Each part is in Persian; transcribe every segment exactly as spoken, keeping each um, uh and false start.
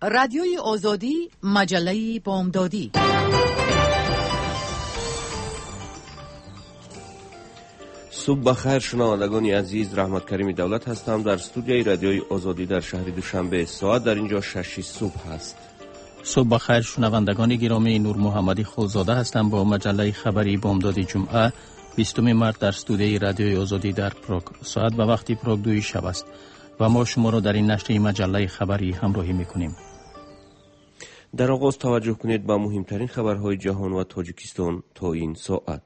رادیوی آزادی، مجله بامدادی. صبح بخیر شنوندگان عزیز، رحمت کریم دولت هستم در استودیوی رادیوی آزادی در شهر دوشنبه. ساعت در اینجا شش صبح است. صبح بخیر شنوندگان گرامی، نور محمدی خودزاده هستم با مجله خبری بامدادی جمعه بیستم مارس در استودیوی رادیوی آزادی در پراگ. ساعت و وقتی پراگ دوی شب است و ما شما را در این نشر مجله خبری همراهی میکنیم. در آغاز توجه کنید به مهمترین خبرهای جهان و تاجیکستان تا این ساعت.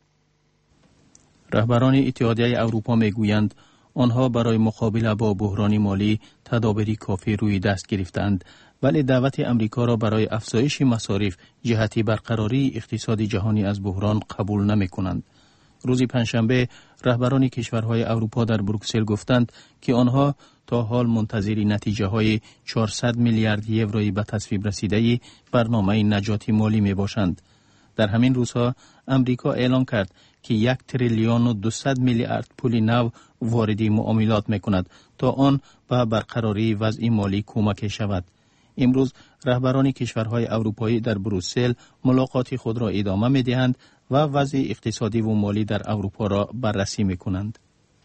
رهبران اتحادیه اروپا میگویند آنها برای مقابله با بحران مالی تدابیر کافی روی دست گرفتند، ولی دعوت امریکا را برای افزایش مصارف جهتی برقراری اقتصاد جهانی از بحران قبول نمی کنند. روز پنجشنبه رهبران کشورهای اروپا در بروکسل گفتند که آنها تا حال منتظر نتیجه های چهارصد میلیارد یوروی به تصویب رسیده برنامه نجات مالی می باشند. در همین روزها امریکا اعلام کرد که یک تریلیون و دویست میلیارد پول نو وارد معاملات می کند تا آن به برقراری وضع مالی کمک شود. امروز رهبران کشورهای اروپایی در بروکسل ملاقات خود را ادامه می دهند و وضع اقتصادی و مالی در اروپا را بررسی می کنند.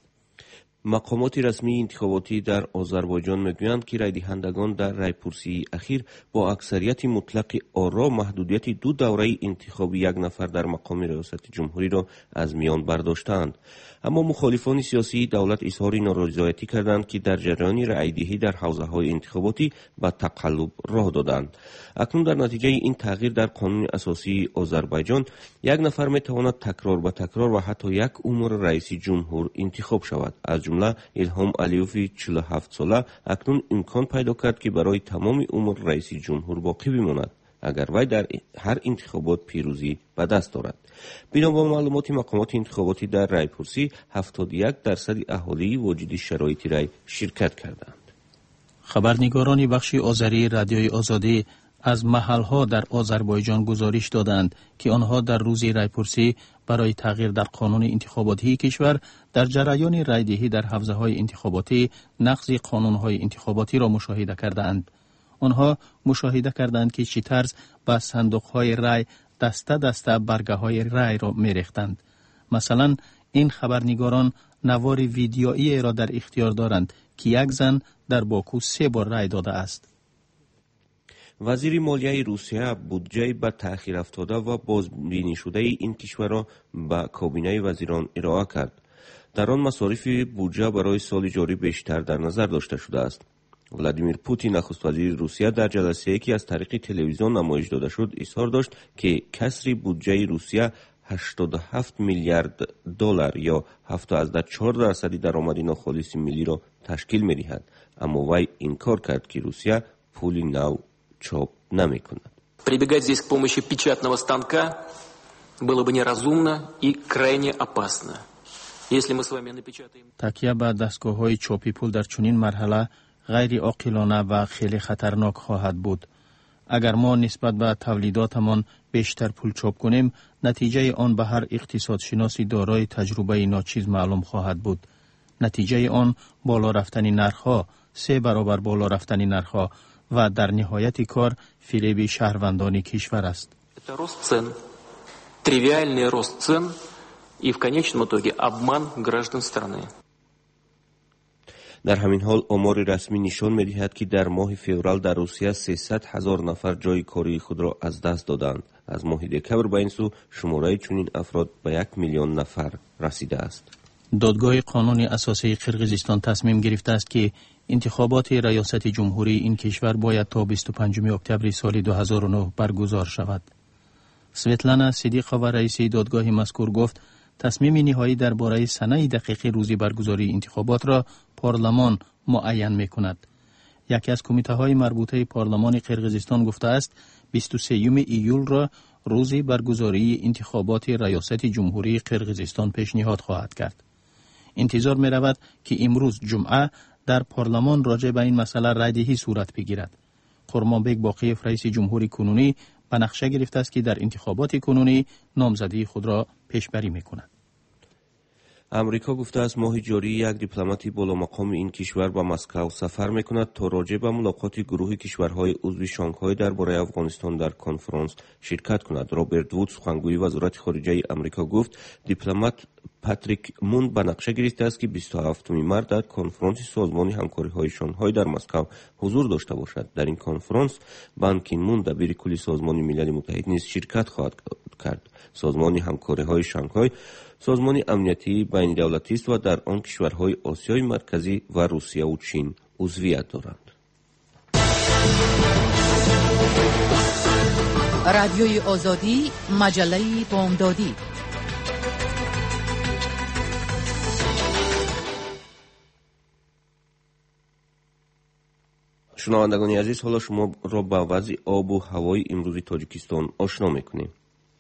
مقامات رسمی انتخاباتی در آذربایجان میگویند که رای دهندگان در رایپرسی اخیر با اکثریت مطلق آرا محدودیت دو دوره انتخابی یک نفر در مقام ریاست جمهوری را از میان برداشتند. اما مخالفان سیاسی دولت اظهار نارضایتی کردند که در جریان رایدهی در حوزه‌های انتخاباتی به تقلب راه دادند. اکنون در نتیجه این تغییر در قانون اساسی آذربایجان یک نفر میتواند تکرار به تکرار و حتی یک عمر رئیس جمهور انتخاب شود. از جمله الهام علیوی چهل و هفت ساله اکنون امکان پیدا کرد که برای تمام عمر رئیس جمهور باقی بماند اگر وی در هر انتخابات پیروزی به دست دارد. بنا به معلومات مقامات انتخاباتی در رایپرسی هفتاد و یک درصد اهالی واجد شرایط رای شرکت کردند. خبرنگاران بخش آذری رادیوی آزادی از محلها در آذربایجان گزارش دادند که آنها در روز رایپرسی برای تغییر در قانون انتخاباتی کشور در جریان رایدهی در حوزه‌های انتخاباتی نقض قانون‌های انتخاباتی را مشاهده کردند. آنها مشاهده کردند که چه طرز به صندوق‌های رای دسته دسته برگه‌های رای را می‌ریختند. مثلا این خبرنگاران نوار ویدیویی را در اختیار دارند که یک زن در باکو سه بار رای داده است. وزیر مالیه روسیه بودجه به تأخیر افتاده و بازبینی شده این کشور را به کابینه وزیران ارائه کرد. در آن مصارف بودجه برای سال جاری بیشتر در نظر داشته شده است. ولادیمیر پوتین نخست وزیر روسیه در جلسه‌ای که از طریق تلویزیون نمایش داده شد اظهار داشت که کسری بودجه روسیه هشتاد و هفت میلیارد دلار یا هفتاد و چهار درصد درآمد ناخالص ملی را تشکیل می‌دهد. اما وی انکار کرد که روسیه پول نو چاپ نمی‌کند. Прибегать здесь к помощи печатного станка было бы неразумно и крайне опасно. Если мы с вами напечатаем تکیه بر دستگاه‌های چاپی پول در چنین مرحله غیر عاقلانه و خیلی خطرناک خواهد بود. اگر ما نسبت به تولیداتمان بیشتر پول چاپ کنیم، نتیجه آن به هر اقتصاد شناسی دارای تجربه ناچیز معلوم خواهد بود. نتیجه آن بالا رفتن نرخ‌ها، سه برابر بالا رفتن نرخ‌ها و در نهایت کار فریب شهروندان کشور است. Это рост цен, тривиальный рост цен и в конечном итоге обман граждан страны. در همین حال آمار رسمی نشان می‌دهد که در ماه فوریه در روسیه سیصد هزار نفر جای کاری خود را از دست دادند. از ماه دکمبر به این سو شماره چنین افراد به یک میلیون نفر رسیده است. دادگاه قانون اساسی قرقیزستان تصمیم گرفته است که انتخابات ریاست جمهوری این کشور باید تا بیست و پنجم اکتبر سال دو هزار و نه برگزار شود. سویتلانا صدیقова رئیس دادگاه مذکور گفت تصمیم نهایی درباره سنه دقیق روز برگزاری انتخابات را پارلمان معین می‌کند. یکی از کمیته‌های مربوطه پارلمان قرقیزستان گفته است بیست و سوم ایول را روز برگزاری انتخابات ریاست جمهوری قرقیزستان پیشنهاد خواهد کرد. انتظار می‌رود که امروز جمعه در پارلمان راجع به این مسئله رایدهی صورت بگیرد. قرمانبک باقیف رئیس جمهوری کنونی به نقشه گرفته است که در انتخابات کنونی نامزدی خود را پیشبری می‌کند. امریکا گفته است ماه جاری یک دیپلماتی بالا مقام این کشور به مسکو سفر میکند تا راجع به ملاقات گروه کشورهای عضو شانگهای درباره افغانستان در کنفرانس شرکت کند. رابرت وود سخنگوی وزارت خارجه امریکا گفت دیپلمات پاتریک مون به نقشه گرفته است که بیست و هفتم مارس در کنفرانس سازمان همکاری های شانگهای در مسکو حضور داشته باشد. در این کنفرانس بان کی مون دبیر کلی سازمان ملل متحد نیز شرکت خواهد کرد. سازمان همکاری های شانگهای سازمان امنیتی بین دولتی است و در آن کشورهای آسیای مرکزی و روسیه و چین عضویت دارند. رادیوی آزادی، مجله بامدادی. شنوندگان عزیز، حالا شما را با وضع آب و هوای امروزی تاجیکستان آشنا میکنیم.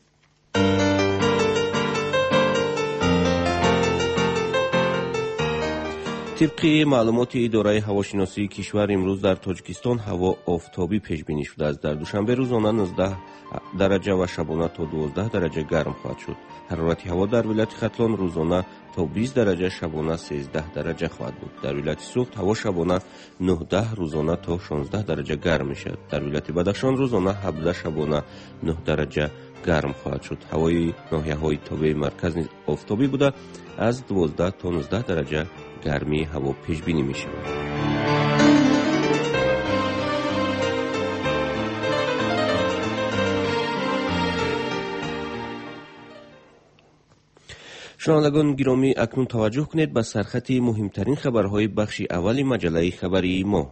طبق معلومات اداره هواشناسی کشور امروز در تاجیکستان هوا آفتابی پیش بینی شده است. در دوشنبه روزانه نوزده درجه و شبانه تا دوازده درجه گرم خواهد شد. حرارت هوا در ولایت ختلان روزانه تا بیست درجه شبانه سیزده درجه خواهد بود. در ولایت سوخت هوا شبانه نهده روزانه تا شانزده درجه گرم میشد. در ولایت بدخشان روزانه هفده شبانه نه درجه گرم خواهد شد. هوای ناحیه‌های تابع مرکز نیز آفتابی بوده از دوازده تا نوزده درجه گرمی هوا پیش بینی می شود. شنوندگان گرامی، اکنون توجه کنید به سرخط مهمترین خبرهای بخش اول مجله خبری ما.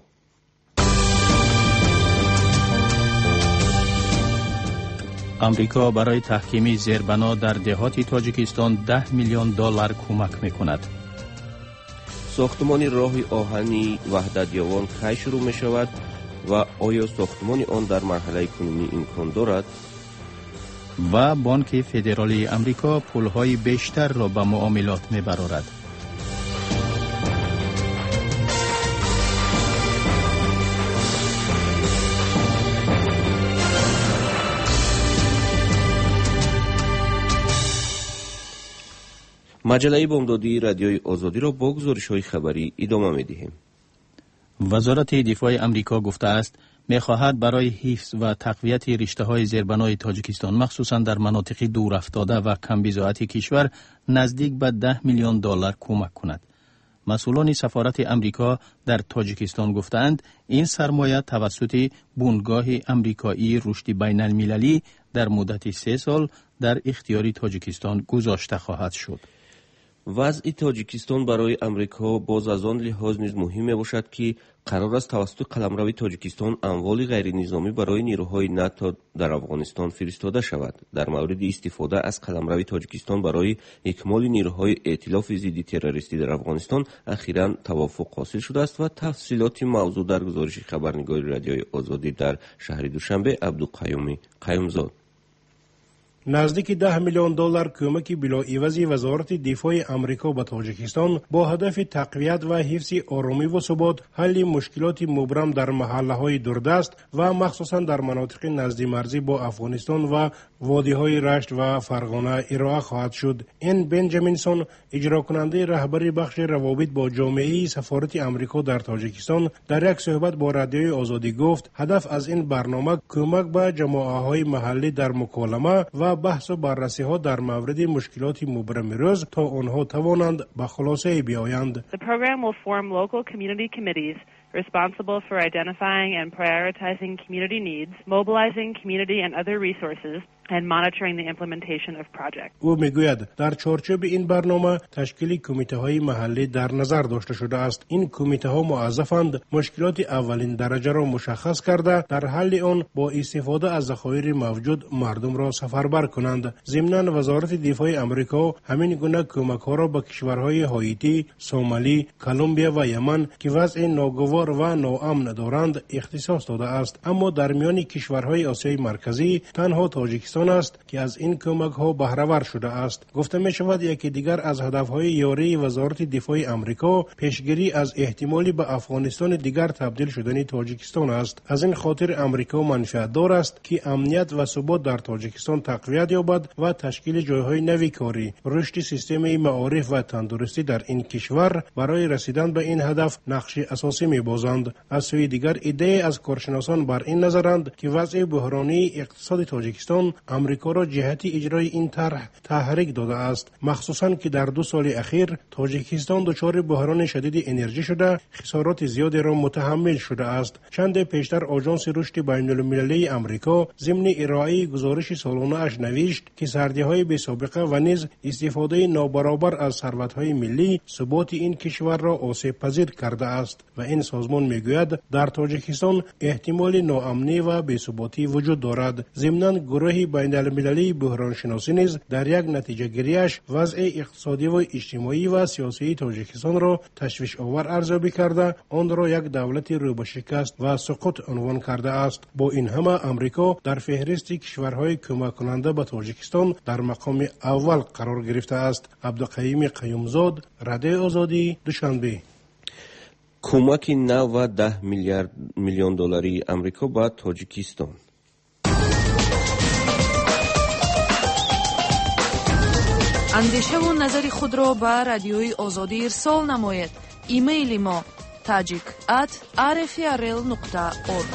امریکا برای تحکیم زیربنا در دهات تاجیکستان ده میلیون دلار کمک میکند. ساختمان راه آهنی وحدت یوان کی شروع می شود و آیا ساختمان آن در مرحله کنونی امکان دارد؟ و بانک فدرالی امریکا پولهای بیشتر را به معاملات می برارد. مجله بامدادی رادیوی آزادی را با گزارش‌های خبری ادامه می‌دهیم. وزارت دفاع امریکا گفته است می‌خواهد برای حفظ و تقویت رشته‌های زیربنای تاجیکستان مخصوصاً در مناطق دور افتاده و کم بضاعت کشور نزدیک به ده میلیون دلار کمک کند. مسئولان سفارت امریکا در تاجیکستان گفتند این سرمایه توسط بنگاه امریکایی رشد بین المللی در مدت سه سال در اختیار تاجیکستان گذاشته خواهد شد. وضع تاجیکستان برای امریکا باز از آن لحاظ نیز مهم می باشد که قرار است توسط قلمرو تاجیکستان اموال غیر نظامی برای نیروهای ناتو در افغانستان فرستاده شود. در مورد استفاده از قلمرو تاجیکستان برای اکمال نیروهای ائتلاف ضد تروریستی در افغانستان اخیراً توافق حاصل شده است و تفصیلات موضوع در گزارش خبرنگار رادیوی آزادی در شهر دوشنبه عبدالقیوم قیومزاد. نزدیک ده میلیون دلار کمک بلاعوض وزارت دفاع امریکا به تاجیکستان با هدف تقویت و حفظ آرامی و ثبات، حل مشکلات مبرم در محله‌های دوردست و مخصوصا در مناطق نزد مرزی با افغانستان و وادی‌های رشت و فرغانه ارائه خواهد شد. این بنجامینسون، اجرا کننده رهبری بخش روابط با جامعه سفارت امریکا در تاجیکستان، در یک صحبت با رادیوی آزادی گفت هدف از این برنامه کمک به جماعت‌های محلی در مکالمه و بحث و بررسی ها در مورد مشکلات مبرم روز تا آنها توانند به خلاصه بیایند. The program will form local community committees responsible for identifying and prioritizing community needs, mobilizing community and other resources, and monitoring the implementation of projects. او میگوید در چارچوب این برنامه تشکیل کمیته های محلی در نظر داشته شده است. این کمیته ها موظفند مشکلات اولین درجه را مشخص کرده در حل آن با استفاده از ذخایر موجود مردم را سفربر کنند. ضمناً وزارت دفاع امریکا همین گونه کمک ها را به کشورهای هایتی، سومالی، کلمبیا و یمن که وضع ناگوار و ناامن دارند اختصاص داده است. اما در میان کشورهای آسیای مرکزی تنها تاجیکستان تاجیکستان است که از این کمک ها بهره ور شده است. گفته می شود یکی دیگر از هدف های یاری وزارت دفاع آمریکا پیشگیری از احتمالی به افغانستان دیگر تبدیل شدن تاجیکستان است. از این خاطر آمریکا منفعت دار است که امنیت و ثبات در تاجیکستان تقویت یابد و تشکیل جایهای نوی کاری، رشد سیستم معارف و تندرستی در این کشور برای رسیدن به این هدف نقش اساسی می‌بازند. از سوی دیگر ایده از کارشناسان بر این نظرند که وضع بحرانی اقتصاد تاجیکستان آمریکا را جهت اجرای این طرح تحریک داده است، مخصوصاً که در دو سال اخیر تاجیکستان دچار بحران شدید انرژی شده، خسارات زیادی را متحمل شده است. چند پیشتر آژانس رشد بین‌المللی آمریکا ضمن ارائه گزارش سالانه اش نوشت که سردی‌های بی‌سابقه و نیز استفاده نابرابر از ثروت‌های ملی ثبات این کشور را آسیب پذیر کرده است و این سازمان میگوید در تاجیکستان احتمال ناامنی و بی‌ثباتی وجود دارد. ضمناً گروه بین‌المللی بحران شناسی نیز در یک نتیجه گیریش وضع اقتصادی و اجتماعی و سیاسی تاجیکستان را تشویش آور ارزیابی کرده آن را یک دولت رو به شکست و سقوط عنوان کرده است. با این همه آمریکا در فهرست کشورهای کمک کننده به تاجیکستان در مقام اول قرار گرفته است. عبدالقیوم قیومزاد، رادیو آزادی، دوشنبه. کمک نو و ده میلیارد میلیون دلاری آمریکا به تاجیکستان. اندیشه و نظر خود را به رادیوی آزادی ارسال نماید. ایمیل ما tajik at r f r l dot org.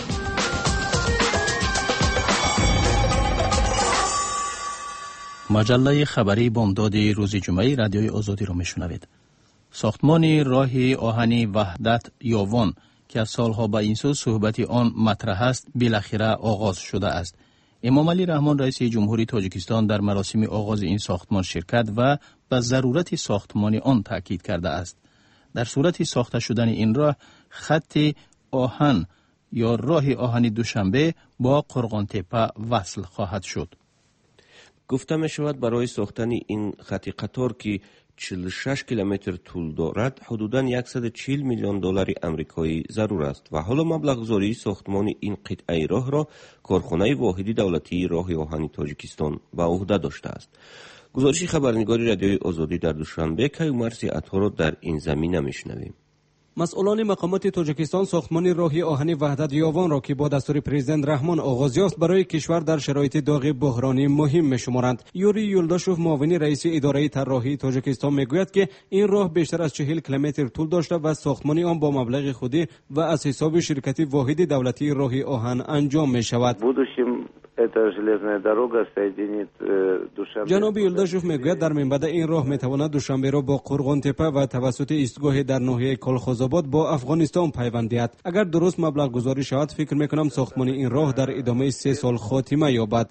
مجله خبری بامداد روز جمعه رادیوی آزادی را میشنوید. ساختمان راه آهنی وحدت یاوان که از سالها به این سو صحبت آن مطرح است بالاخره آغاز شده است. امام علی رحمان رئیس جمهوری تاجیکستان در مراسم آغاز این ساختمان شرکت و به ضرورت ساختمان آن تاکید کرده است. در صورت ساخته شدن این راه خط آهن یا راه آهنی دوشنبه با قرغان تپه وصل خواهد شد. گفته می شود برای ساختن این خط قطار که چهل و شش کیلومتر طول دارد حدوداً صد و چهل میلیون دلار آمریکایی ضرور است و حالا مبلغ گذاری ساختمان این قطعه راه را کارخانه واحدی دولتی راه آهنی تاجیکستان به عهده داشته است. گزارش خبرنگاری رادیوی آزادی در دوشنبه کیومرثی عطا را در این زمینه میشنویم. مسئولان مقامات تاجیکستان ساختمان راه آهنی وحدت یاوان را که با دستور پرزیدنت رحمان آغاز یافت برای کشور در شرایط داغ بحرانی مهم می‌شمارند. یوری یولداشوف معاون رئیس اداره طراحی تاجیکستان میگوید که این راه بیشتر از چهل کیلومتر طول داشته و ساختمان آن با مبلغ خودی و از حساب شرکت واحد دولتی راه آهن انجام می‌شود. جناب یولداشوف میگوید در منبع این راه میتواند دوشنبه را با قرغان تپه و توسط ایستگاه در ناحیه کالخوزآباد با افغانستان پیوند دهد. اگر درست مبلغ گذاری شود فکر میکنم ساختمان این راه در ادامه سه سال خاتمه یابد.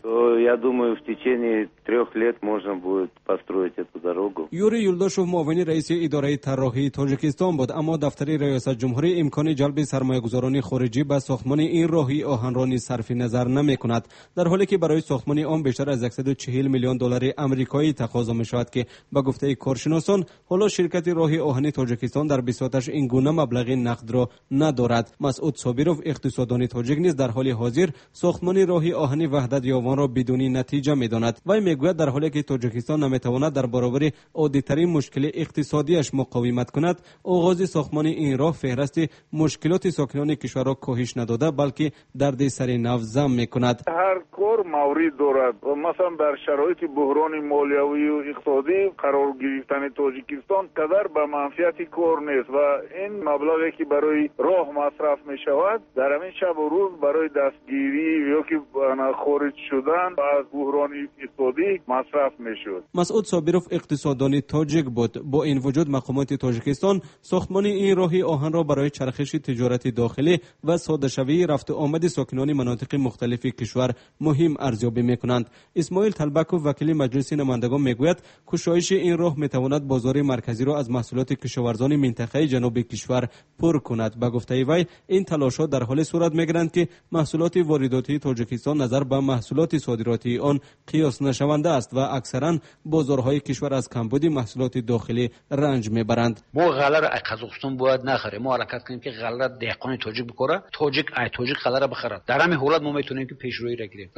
یوری یولداشوف معاون رئیس اداره طراحی تاجیکستان بود، اما دفتر ریاست جمهوری امکان جلب سرمایه‌گذاران خارجی به ساختمان این راهی آهن را نیز صرف نظر نمی‌کند، در حالی که برای ساختمان آن بیشتر از صد و چهل میلیون دلار آمریکایی تقاضا می‌شود که به گفته کارشناسان حالا شرکت راه آهن تاجیکستان در بساطش این گونه مبلغ نقد را ندارد. مسعود صابروف اقتصاددان تاجیک نیز در حال حاضر ساختمان راه آهن وحدت یاوان را بدون نتیجه می‌داند. وی میگوید در حالی که تاجیکستان نمی‌تواند در برابر عادی‌ترین مشکل اقتصادیش مقاومت کند، آغاز ساختمان این راه فهرست مشکلات ساکنان کشور را کاهش نداده بلکه درد سر نو زم می‌کند. هر کار مورد دارد. مثلا در شرایط بحران مالیوی و اقتصادی قرار گرفتن تاجیکستان قدر به منفعت کار نیست و این مبلغی که برای راه مصرف می شود در همین شب و روز برای دستگیری یا که خارج شدن از بحران اقتصادی مصرف می شود. مسعود صابروف اقتصاددان تاجیک بود. با این وجود مقامات تاجیکستان ساختمان این راه آهن را برای چرخش تجارت داخلی و ساده شوی رفت و آمد ساکنان مناطق مختلف کشور مهم ارزیابی میکنند. اسماعیل طلبکوف وکیل مجلس نمایندگان میگوید گشایش این راه میتواند بازار مرکزی را از محصولات کشاورزان منطقه جنوب کشور پر کند. به گفته وی این تلاشات در حال صورت میگیرند که محصولات وارداتی تاجیکستان نظر به محصولات صادراتی آن قیاس نشونده است و اکثرا بازارهای کشور از کمبود محصولات داخلی رنج میبرند. ما غله را از قزاقستان باید نخریم، ما حرکت کنیم که غله دهقان تاجیک بخوره، تاجیک ای تاجیک غله را بخره. در همین حالت ما میتونیم که پیشروی را گیریم. نباشه ما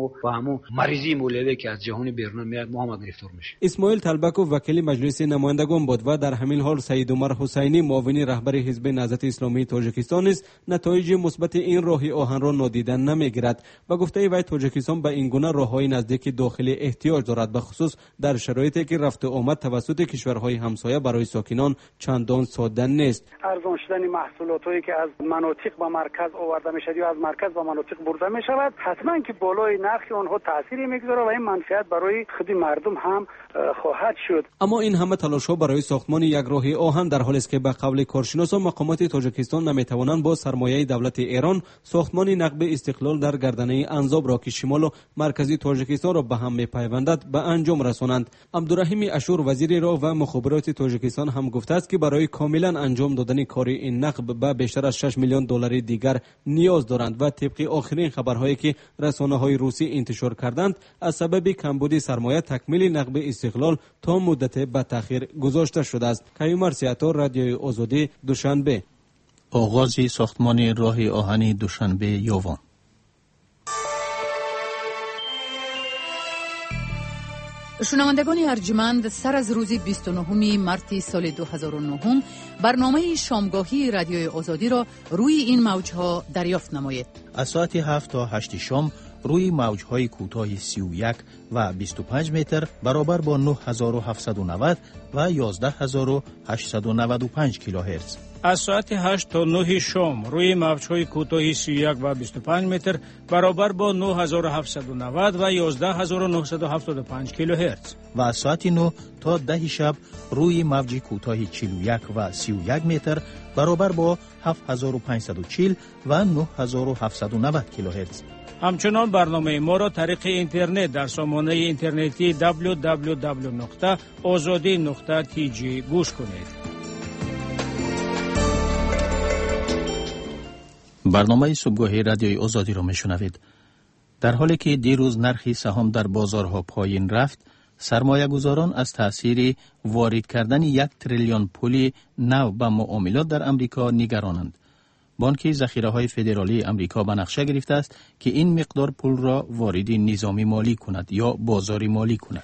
و با همون مریضی مولوی که از جهان بیرون میاد ما هم گرفتار میشیم. اسماعیل تلبکوف وکیل مجلس نمایندگان بود و در همین حال سید عمر حسینی معاون رهبر حزب نهضت اسلامی تاجیکستان است نتایج مثبت این راه آهن را نادیده نمیگیرد و گفته وی تاجیکستان به این گونه راههای نزدیک داخلی احتیاج دارد، به خصوص در شرایطی که رفت و آمد توسط کشورهای همسایه برای ساکنان چندان ساده نیست. ارزان شدن محصولاتی که از مناطق به مرکز آورده میشد یا از مرکز به مناطق برده می شود حتما که بالای نرخ آنها تأثیری میگذاره و این منفعت برای خود مردم هم خواهد شد. اما این همه تلاش ها برای ساختمان یک راه آهن در حالی است که به قول کارشناسان مقامات تاجیکستان نمیتوانند با سرمایه دولت ایران ساختمان نقب استقلال در گردنه انزاب را که شمال و مرکزی تاجیکستان را به هم میپیوندد به انجام رسانند. عبدالرحیم اشور وزیر راه و مخابرات تاجیکستان هم گفته است که برای کاملا انجام دادن کار این نقب به بیشتر از شش میلیون دلار دیگر نیاز دارند و طبق آخرین خبرهایی که رسانه‌های روسی انتشار کردند از سبب کمبود سرمایه تکمیل نقب استقلال تا مدت به تأخیر گذاشته شده است. کیومر سیاتور، رادیوی آزادی، دوشنبه. آغاز ساختمان راه آهن دوشنبه یوان. شنوندگان ارجمند، سر از روز بیست و نهم مارس سال دو هزار و نه برنامه شامگاهی رادیوی آزادی را روی این موجها دریافت نمایید. از ساعت هفت تا هشت شام روی موجهای کوتاه سی و یک و بیست و پنج متر برابر با نه هزار و هفتصد و نود و یازده هزار و هشتصد و نود و پنج کیلوهرتز. از ساعت هشت تا نه شام روی موجهای کوتاه سی و یک و بیست و پنج متر برابر با نه هزار و هفتصد و نود و یازده هزار و نهصد و هفتاد و پنج کیلوهرتز. و از ساعت نه تا ده شب روی موج کوتاه چهل و یک و سی و یک متر برابر با هفت هزار و پانصد و چهل و نه هزار و هفتصد و نود کیلوهرتز. همچنان برنامه ما را طریق اینترنت در سامانه اینترنتی دبلیو دبلیو دبلیو نقطه آزادی نقطه تی جی گوش کنید. برنامه صبحگاهی رادیوی آزادی را میشنوید. در حالی که دیروز نرخ سهام در بازارها پایین رفت، سرمایه گذاران از تأثیر وارد کردن یک تریلیون پول نو به معاملات در امریکا نگرانند. بانک ذخیره‌های فدرالی امریکا به نقشه گرفته است که این مقدار پول را وارد نظام مالی کند یا بازار مالی کند.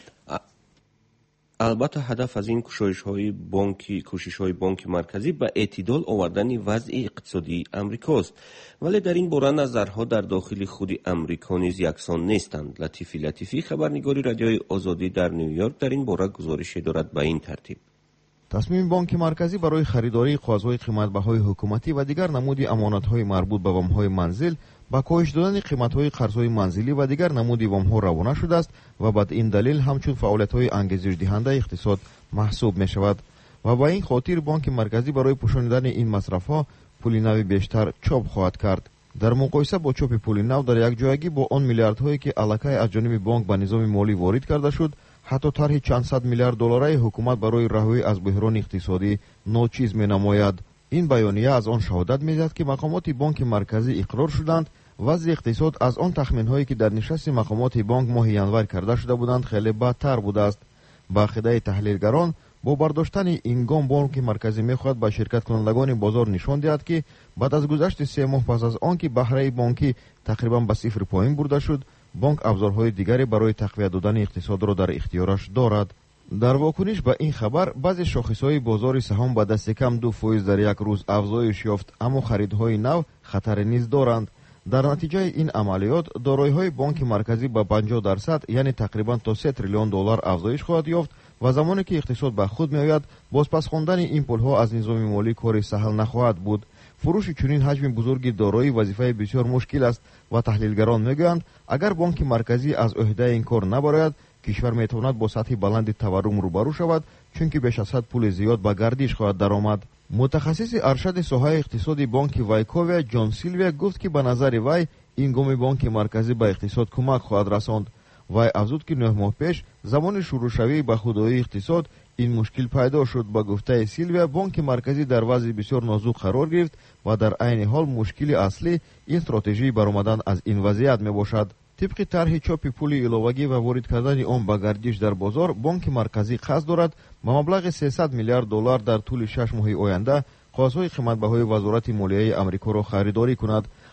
البته هدف از این کوشش‌های بانکی کوشش‌های بانک مرکزی به اعتدال آوردن وضع اقتصادی امریکاست، ولی در این باره نظرها در داخل خود امریکا نیز یکسان نیستند. لطیفی لطیفی، خبرنگاری رادیوی آزادی در نیویورک، در این باره گزارش دارد به این ترتیب: تصمیم بانک مرکزی برای خریداری قازهای قیمت‌بهای حکومتی و دیگر نمودی امانت‌های مربوط به وام‌های منزل با کاهش دادن قیمت‌های قرض‌های منزلی و دیگر نمودی وام‌ها روانه شده است و بعد این دلیل همچون فعالیت‌های انگیزش دهنده اقتصاد محسوب می‌شود و با این خاطر بانک مرکزی برای پوشاندن این مصرف‌ها پول نو بیشتر چاپ خواهد کرد. در مقایسه با چاپ پول نو در یک جایگی با آن میلیاردهایی که الکی از جانب بانک به نظام مالی وارد کرده شد، حتی طرح چند صد میلیارد دلاری حکومت برای رهایی از بحران اقتصادی ناچیز می‌نماید. این بیانیه از آن شهادت می‌دهد که مقامات بانک مرکزی اقرار شدند وضع اقتصاد از آن تخمین‌هایی که در نشست مقامات بانک ماه ینور کرده شده بودند خیلی بدتر بوده است. با عقیده تحلیلگران، با برداشتن این گام بانک مرکزی می‌خواهد به شرکت کنندگان بازار نشان دهد که بعد از گذشت سه ماه پس از آنکه بهره بانکی تقریباً به صفر پایین برده شد، بانک ابزارهای دیگری برای تقویت دادن اقتصاد را در اختیارش دارد. در واکنش به این خبر، بعضی شاخص‌های بازار سهام به دست کم دو فیصد در یک روز افزایش یافت، اما خریدهای نو خطر نیز دارند. در نتیجه این عملیات، دارایی‌های بانک مرکزی به پنجاه درصد یعنی تقریباً تا سه تریلیون دلار افزایش خواهد یافت و زمانی که اقتصاد به خود می‌آید، بازپس خواندن این پول‌ها از نظام مالی کار سهل نخواهد بود. فروش چنین حجم بزرگی دارایی وظیفه بسیار مشکل است و تحلیلگران میگویند اگر بانک مرکزی از عهده این کار نبراید، کشور میتواند با سطح بلند تورم روبرو شود، چون که بیش از صد پول زیاد به گردش خواهد درآمد. متخصص ارشد ساحه اقتصادی بانک وایکوویا جان سیلویا گفت که به نظر وی این گام بانک مرکزی به اقتصاد کمک خواهد رساند. وی افزود که نه ماه پیش زمان شروع شوی به خودرویی اقتصاد این مشکل پیدا شد. با گفته سیلویا، بانک مرکزی در وضع بسیار نازک قرار گرفت و در عین حال مشکل اصلی این استراتژی برآمدن از این وضعیت می باشد. طبق طرح چاپ پول علاوه‌ای و وارد کردن آن به گردش در بازار، بانک مرکزی قصد دارد با مبلغ سیصد میلیارد دلار در طول شش ماه آینده قازهای قیمت‌بهای وزارت مالیه آمریکا را خریداری کند.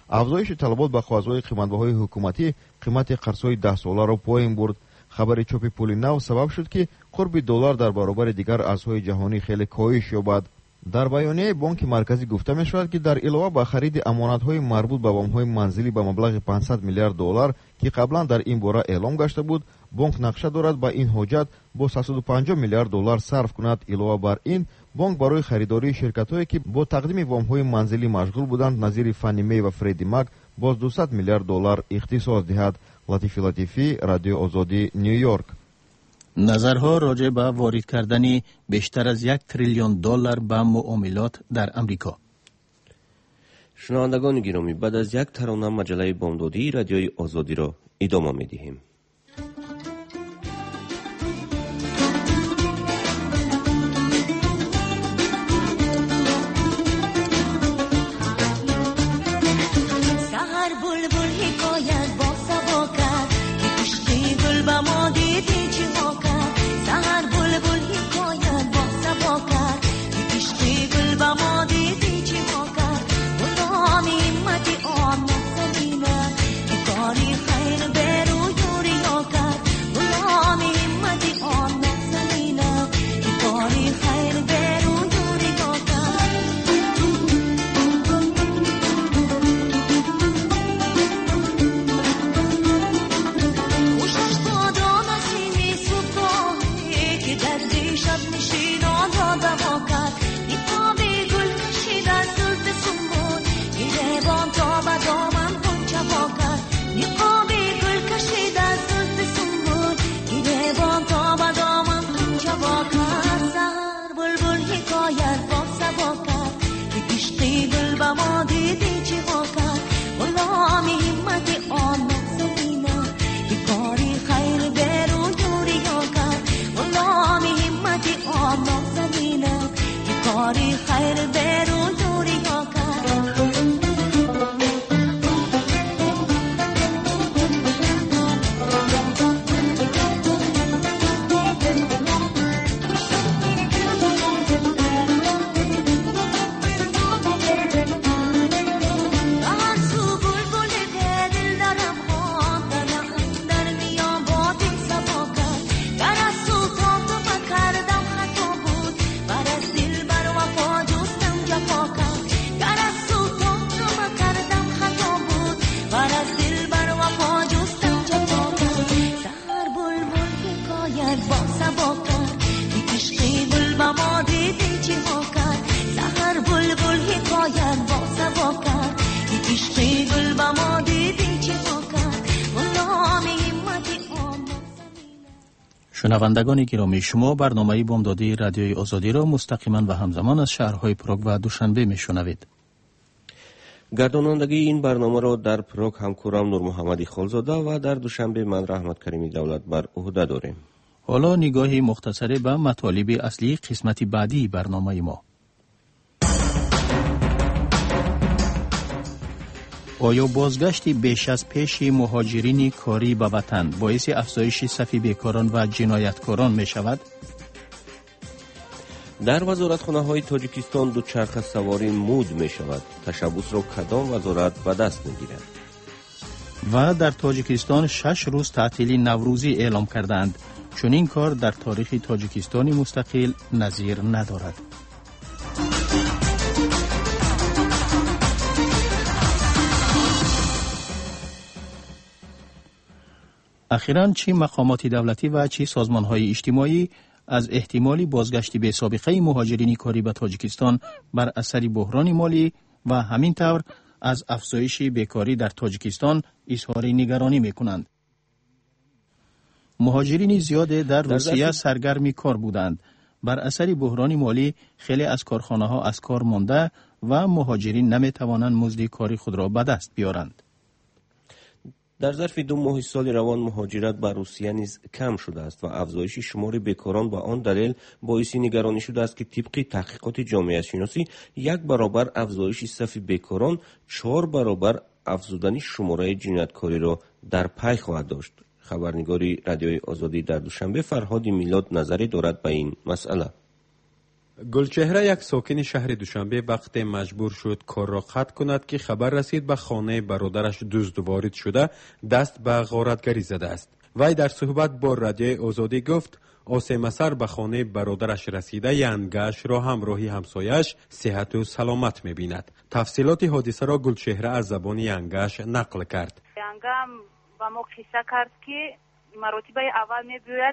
افزایش طلبات به قاضای قیمت‌بهای حکومتی قیمت قرض‌های ده ساله را پایین برد. خبر چاپ پول نو سبب شد که قرب دلار در برابر دیگر ارزهای جهانی خیلی کاهش یابد. در بیانیه بانک مرکزی گفته می شود که در علاوه به خرید امانت‌های مربوط به وام‌های منزلی به مبلغ پانصد میلیارد دلار که قبلا در این باره اعلام گشته بود، بانک نقشه دارد به این حاجت با صد و پنجاه میلیارد دلار صرف کند. علاوه بر این، بانک برای خریداری شرکت‌هایی که با تقدیم وام‌های منزلی مشغول بودند نظیر فنی می و فردی مک باز دویست میلیارد دلار اختصاص دهد. لطیفی لطیفی، رادیو آزادی، نیویورک. نظرها راجع به وارد کردن بیشتر از یک تریلیون دلار به معاملات در امریکا. شنوندگان گرامی، بعد از یک ترانه مجله بامدادی رادیوی آزادی را ادامه می‌دهیم. شنوندگان گرامی، شما برنامه بامدادی رادیوی آزادی را مستقیما و همزمان از شهرهای پراگ و دوشنبه میشنوید. گردانندگی این برنامه را در پراگ همکارم نور محمدی خالزاده و در دوشنبه من رحمت کریمی دولت بر عهده داریم. حالا نگاهی مختصره به مطالب اصلی قسمت بعدی برنامه ما. آیا بازگشت بیش از پیش مهاجرین کاری به وطن باعث افزایش صف بیکاران و جنایتکاران می شود؟ در وزارتخانه های تاجیکستان دوچرخه سواری مود می شود. تشبوس را کدام وزارت به دست می گیرد؟ و در تاجیکستان شش روز تعطیلی نوروزی اعلام کردند. چون این کار در تاریخ تاجیکستان مستقل نظیر ندارد. اخیراً چی مقامات دولتی و چی سازمان‌های اجتماعی از احتمالی بازگشت به سابقه مهاجرین کاری به تاجیکستان بر اثر بحران مالی و همین طور از افزایش بیکاری در تاجیکستان اظهار نگرانی می‌کنند. مهاجرین زیاد در روسیه سرگرم کار بودند. بر اثر بحران مالی خیلی از کارخانه‌ها از کار مانده و مهاجرین نمی‌توانند مزد کاری خود را به دست بیارند. در ظرف دو ماه سال روان مهاجرت به روسیه نیز کم شده است و افزایش شمار بیکاران به آن دلیل باعث نگرانی شده است که طبق تحقیقات جامعه شناسی یک برابر افزایش صف بیکاران چهار برابر افزودن شماره جنایتکاری را در پی خواهد داشت. خبرنگاری رادیوی آزادی در دوشنبه فرهاد میلاد نظری دارد به این مسئله. گلچهره یک ساکن شهر دوشنبه وقتی مجبور شد کار را قطع کند که خبر رسید به خانه برادرش دزد وارد شده دست به غارتگری زده است. وی در صحبت با رادیوی آزادی گفت آسیم سر به خانه برادرش رسیده ینگش را همراهی همسایش صحت و سلامت می‌بیند. تفصیلات حادثه را گلچهره از زبان ینگش نقل کرد. ینگم با ما قصه کرد که مراتبه اول میگوید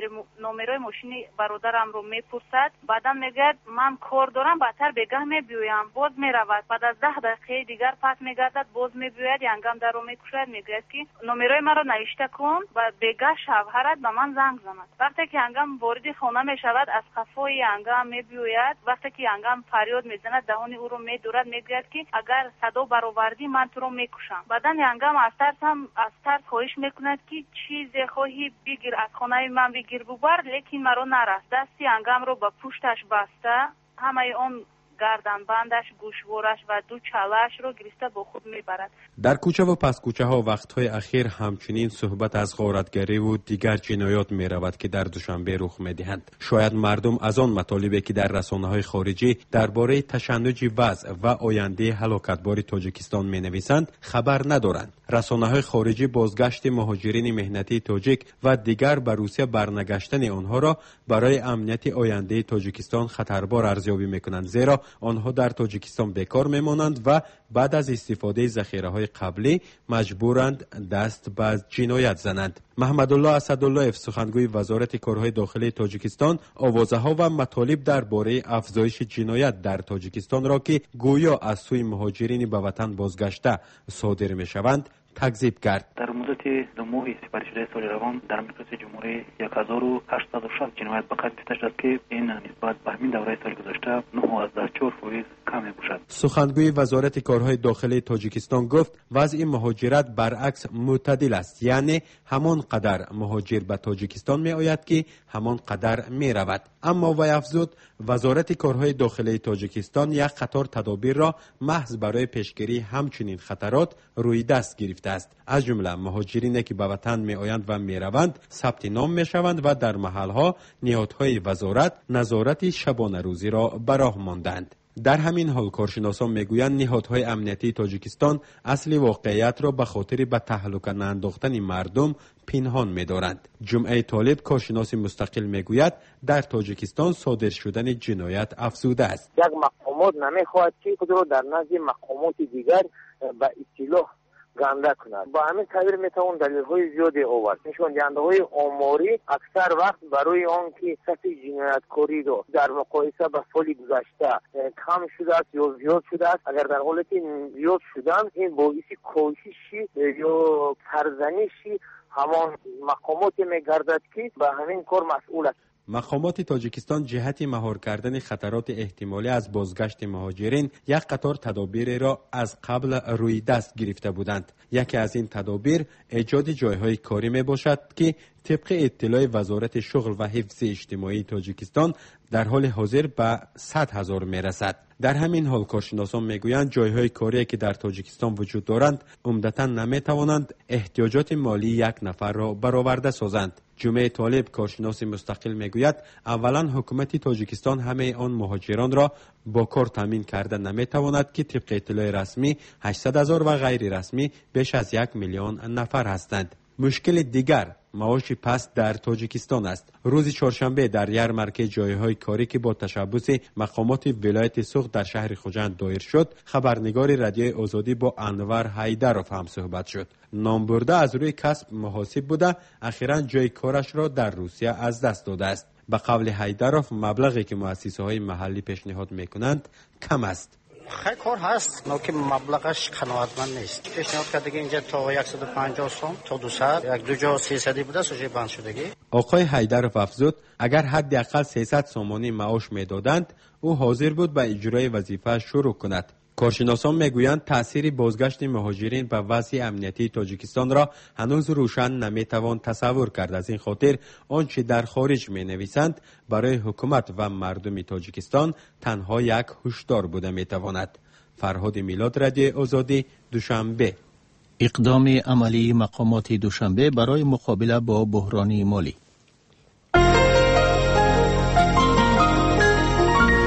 نمره ماشین برادرم رو میپرسد، بعدا میگوید من کار دارم بعدتر بگه میبیویم، باز میرود، بعد از ده دقیقه دیگر پس میگردد باز میبیوید، ینگم در رو میکشد، میگوید که نمره مرا نوشته کن و بگه شوهرت به من زنگ زند. وقتی که ینگم وارد خانه میشود از قفای ینگم میبیوید، وقتی که ینگم فریاد میزند دهان او رو میدورد، میگوید که اگر صدا برآوردی من تو رو میکشم. بعدا ینگم از ترس هم از ترس خواهش میکند که چیز خواهی بگیر از خانه من بگیر ببر، لیکن مرا نرست. دستی ینگم رو به پشتش بسته، همه اون گردن بندش، گوشوارش و دو چالش رو گرفته با خود میبرد. در کوچه و پس کوچه ها وقتهای اخیر همچنین صحبت از غارتگری و دیگر جنایات می رود که در دوشنبه رخ می دهند. شاید مردم از آن مطالبی که در رسانه های خارجی درباره تشنج وضع و آینده هلاکتبار تاجیکستان می نویسند خبر ندارند. رسانه های خارجی بازگشت مهاجرین مهنتی تاجیک و دیگر به روسیه برنگشتن آنها را برای امنیت آینده تاجیکستان خطربار ارزیابی می کنند، زیرا آنها در تاجیکستان بیکار میمانند و بعد از استفاده ذخیره های قبلی مجبورند دست به جنایت زنند. محمد الله اسدالله سخنگوی وزارت کارهای داخلی تاجیکستان آوازه ها و مطالب درباره افزایش جنایت در تاجیکستان را که گویا از سوی مهاجرین به وطن بازگشته صادر می شوند تکذیب کرد. در مدت دو ماه سپری شده سال روان در مملکت جمهوری یک هزار و هشتصد و شش جنایت به قتل گرفته شد که این نسبت به همین دوره سال گذشته نه و چهار فیصد کم باشد. سخنگوی وزارت کارهای داخلی تاجیکستان گفت وضع مهاجرت برعکس معتدل است، یعنی همان قدر مهاجر به تاجیکستان می آید که همان قدر می رود. اما وی افزود وزارت کارهای داخلی تاجیکستان یک قطار تدابیر را محض برای پیشگیری همچنین خطرات روی دست گرفته است. از جمله مهاجرینی که به وطن می آیند و می روند ثبت نام می شوند و در محلها نهادهای وزارت نظارت شبانه روزی را به راه ماندند. در همین حال کارشناسان میگویند نهادهای امنیتی تاجیکستان اصل واقعیت را به خاطر به تهلکه نانداختن مردم پنهان می‌دارند. جمعه طالب کارشناس مستقل میگوید در تاجیکستان صادر شدن جنایت افزوده است. یک مقامات نمیخواهد که خود را در نزد مقامات دیگر به اصطلاح گنده کند. با همین تعبیر میتوان دلیل‌های زیادی آورد. نشان دهنده‌های آماری اکثر وقت برای آنکه سطح جنایتکاری را در مقایسه با سال گذشته کم شده است یا زیاد شده است، اگر در حالت زیاد شدن این باعث کاهشی یا سرزنشی همان مقامات میگردد که به همین کار مسئول است. مقامات تاجیکستان جهت مهار کردن خطرات احتمالی از بازگشت مهاجرین یک قطار تدابیر را از قبل روی دست گرفته بودند. یکی از این تدابیر ایجاد جایهای کاری می باشد که طبق اطلاع وزارت شغل و حفظ اجتماعی تاجیکستان در حال حاضر به صد هزار می رسد. در همین حال کارشناسان میگویند جایهای کاری که در تاجیکستان وجود دارند عمدتاً نمی توانند احتیاجات مالی یک نفر را برآورده سازند. جمعه طالب کارشناس مستقل میگوید اولا حکومت تاجیکستان همه آن مهاجران را با کار تامین کرده نمی تواند که طبق اطلاع رسمی هشتصد هزار و غیر رسمی بیش از یک میلیون نفر هستند. مشکل دیگر معاش پست در تاجیکستان است. روز چهارشنبه در یارمرکه جایهای کاری که با تشبث مقامات ولایت سوخت در شهر خوجند دایر شد، خبرنگار رادیوی آزادی با انور حیدروف هم صحبت شد. نام برده از روی کسب محاسب بوده، اخیراً جای کارش را در روسیه از دست داده است. به قول حیدروف مبلغی که مؤسسه های محلی پیشنهاد میکنند کم است. خیلی کار هست، نوکه مبلغش قناعتمند نیست. پیشنهاد کرده که اینجا تا صد و پنجاه سوم تا دویست یک دو جا سیصد بوده سوژه بند شدگی. آقای حیدروف افزود اگر حداقل سیصد سومانی معاش میدادند او حاضر بود به اجرای وظیفه شروع کند. کارشناسان میگویند تأثیر بازگشت مهاجرین به وضع امنیتی تاجیکستان را هنوز روشن نمیتوان تصور کرد. از این خاطر آنچه در خارج می نویسند برای حکومت و مردم تاجیکستان تنها یک هشدار بوده میتواند. فرهاد میلاد، رادیو آزادی، دوشنبه. اقدام عملی مقامات دوشنبه برای مقابله با بحران مالی.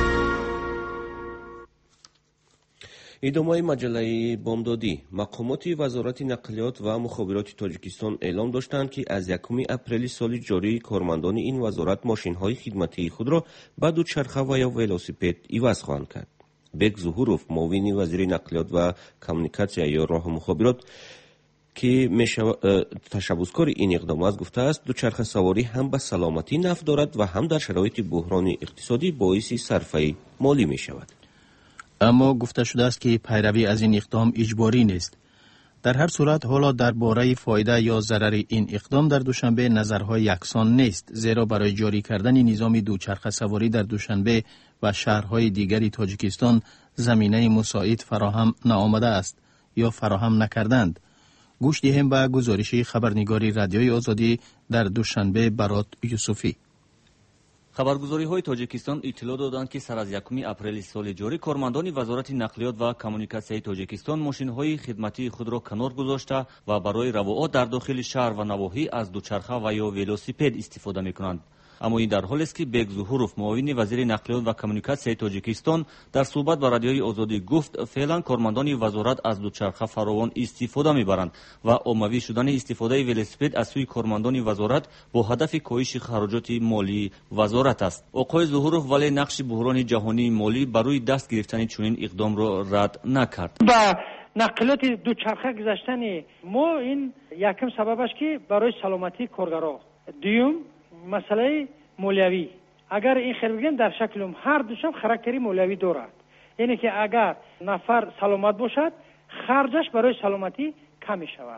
ادامه مجله بامدادی. مقامات وزارت نقلیات و مخابرات تاجیکستان اعلام داشتند که از یکم اپریل سال جاری کارمندان این وزارت ماشین‌های خدمتی خود را به دوچرخه و یا ولوسیپد عوض خواهند کرد. بگ ظهوروف، معاون وزیر نقلیات و کمیونیکاسیون یا راه مخابرات که تشبثکار این اقدام است، گفته است دوچرخه سواری هم به سلامتی نفع دارد و هم در شرایط بحران اقتصادی باعث صرفه مالی می شود. اما گفته شده است که پیروی از این اقدام اجباری نیست. در هر صورت حالا درباره فایده یا ضرر این اقدام در دوشنبه نظرهای یکسان نیست، زیرا برای جاری کردن نظام دوچرخه سواری در دوشنبه و شهرهای دیگری تاجیکستان زمینه مساعد فراهم نآمده است یا فراهم نکردند. گوش دهیم به گزارش خبرنگاری رادیوی آزادی در دوشنبه برات یوسفی. خبرگزاری‌های تاجیکستان اطلاع دادند که سر از یکم اپریل سال جاری کارمندان وزارت نقلیات و کمیونیکاسیون تاجیکستان ماشین‌های خدمتی خود را کنار گذاشته و برای رفع در داخل شهر و نواحی از دوچرخه و یا ولوسیپد استفاده می‌کنند. اما این در حالی است که بگ ظهوروف، معاون وزیر نقلیات و کمیونیکاسیون تاجیکستان، در صحبت با رادیوی آزادی گفت فعلا کارمندان وزارت از دوچرخه فراوان استفاده می‌برند و عمومی شدن استفاده ولوسیپد از سوی کارمندان وزارت با هدف کاهش خراجات مالی وزارت است. آقای ظهوروف ولی نقش بحران جهانی مالی برای دست گرفتن چنین اقدام را رد نکرد. با نقلیات دوچرخه گذاشتن ما این یکم سببش که برای سلامتی کارگرها، دوم مسئله مالیوی. اگر این خیلی بگیم در شکل هر دوشم خاراکتری مالیوی دارد، یعنی که اگر نفر سلامت باشد خرجش برای سلامتی کم می شود.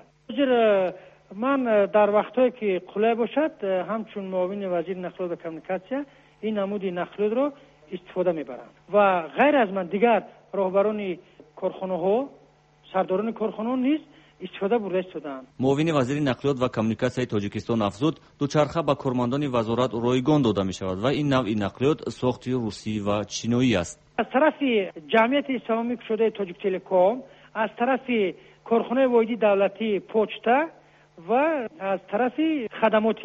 من در وقتایی که قلعه باشد همچون معاون وزیر نقلیات و کمیونیکاسیون این نمود نقلیات رو استفاده میبرم و غیر از من دیگر راهبران کارخانه ها، سرداران کارخانه ها نیز استفاده برده شدند. معاون وزیر نقلیات و کمیونیکاسیون تاجیکستان افزود دوچرخه به کارمندان وزارت رایگان داده می شود و این نوع نقلیات ساخت روسی و چینی است. از طرف جمعیت اسلامی شده تاجیک تلکام، از طرف کارخانه واحدی دولتی پوچتا و از طرف خدمات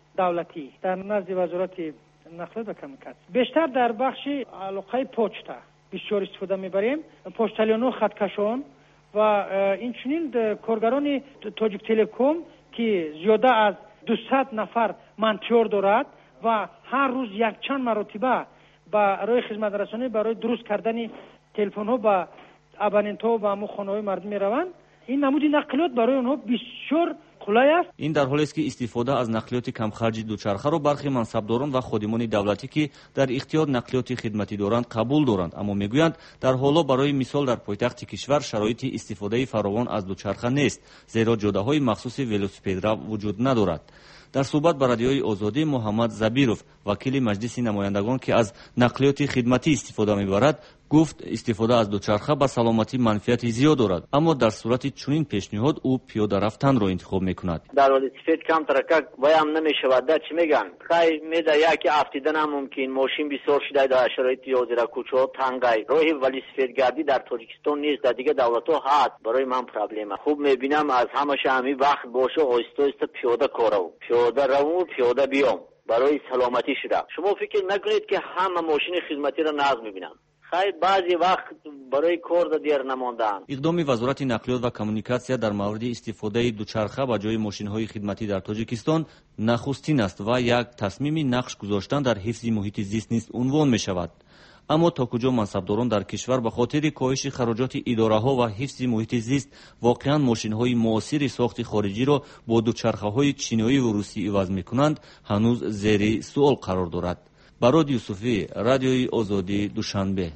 دولتی در نزد وزارت نقلیات و کمیونیکاسیون بیشتر در بخش علاقه پوچتا بسیار استفاده میبریم. پشتالیانو، خطکشان و این چنین کارگران تاجیک تلکم که زیاده از دویست نفر منتور دارد و هر روز یک چند مرتبه برای خدمت رسانی برای درست کردن تلفن ها با ابوننت ها و همون خانه های مردم میروند. این نمود نقلیات برای اونها بسیار قلای است. این در حالی است که استفاده از نقلیات کم خرج دوچرخه را برخی منصبداران و خادمان دولتی که در اختیار نقلیات خدمتی دارند قبول دارند، اما میگویند در حالا برای مثال در پایتخت کشور شرایط استفاده فراوان از دوچرخه نیست، زیرا جاده‌های مخصوص ولوسیپد را وجود ندارد. در صحبت با رادیوی آزادی محمد زبیروف، وکیل مجلس نمایندگان که از نقلیات خدمتی استفاده میبرد، گفت استفاده از دوچرخه به سلامتی منفعت زیاد دارد، اما در صورت چنین پیشنهاد او پیاده رفتن را انتخاب میکند. در ولوسیپد کم ترکک وایم نمیشود. چی میگن؟ خیلی میده یکی افتیدن هم ممکن. ماشین بسیار شده در شرایط یازده کوچه ها تنگای. راهی ولوسیپد گردی در تاجیکستان نیست، در دیگه دولت ها هست. برای من پرابلمه. خوب میبینم از همش همین وقت باشه آیسته آیسته پیاده کارو پیاده رو پیاده بیام برای سلامتی شده. شما فکر نکنید که همه ماشین خدمتی را نقض میبینم. خیلی بعضی وقت برای کار دیر نماندن. اقدام وزارت نقلیات و کمیونیکاسیون در مورد استفاده دوچرخه به جای ماشین‌های خدمتی در تاجیکستان نخستین است و یک تصمیم نقش گذاشتن در حفظ محیط زیست نیست عنوان می شود. اما تا کجا منصبداران در کشور به خاطر کاهش خراجات اداره‌ها و حفظ محیط زیست واقعا ماشین‌های معاصر ساخت خارجی را با دوچرخه‌های چینی و روسی عوض می‌کنند هنوز زیر سوال قرار دارد. برات یوسفی، رادیوی آزادی، دوشنبه.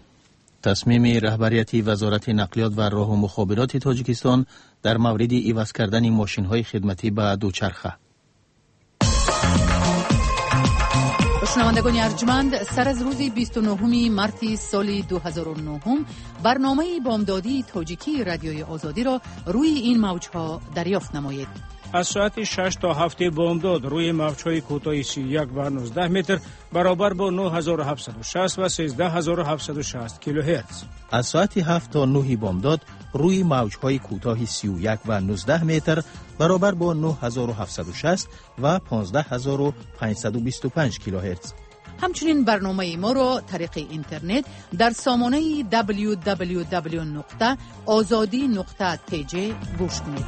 تصمیم رهبریتی وزارت نقلیات و راه و مخابرات تاجیکستان در مورد عوض کردن ماشین‌های خدمتی به دوچرخه. شنوندگان ارجمند، سر از روز بیست و نهم مارس سال دو هزار و نه برنامه بامدادی تاجیکی رادیوی آزادی را روی این موج‌ها دریافت نمایید. از ساعت شش تا هفت بامداد روی موج‌های کوتاه سی و یک و نوزده متر برابر با نه هزار و هفتصد و شصت و سیزده هزار و هفتصد و شصت کیلوهرتز. از ساعت هفت تا نه بامداد روی موج‌های کوتاه سی و یک و نوزده متر برابر با نه هزار و هفتصد و شصت و پانزده هزار و پانصد و بیست و پنج کیلوهرتز. همچنین برنامه ما را طریق اینترنت در سامانه دبلیو دبلیو دبلیو نقطه آزادی نقطه تی جی گوش کنید.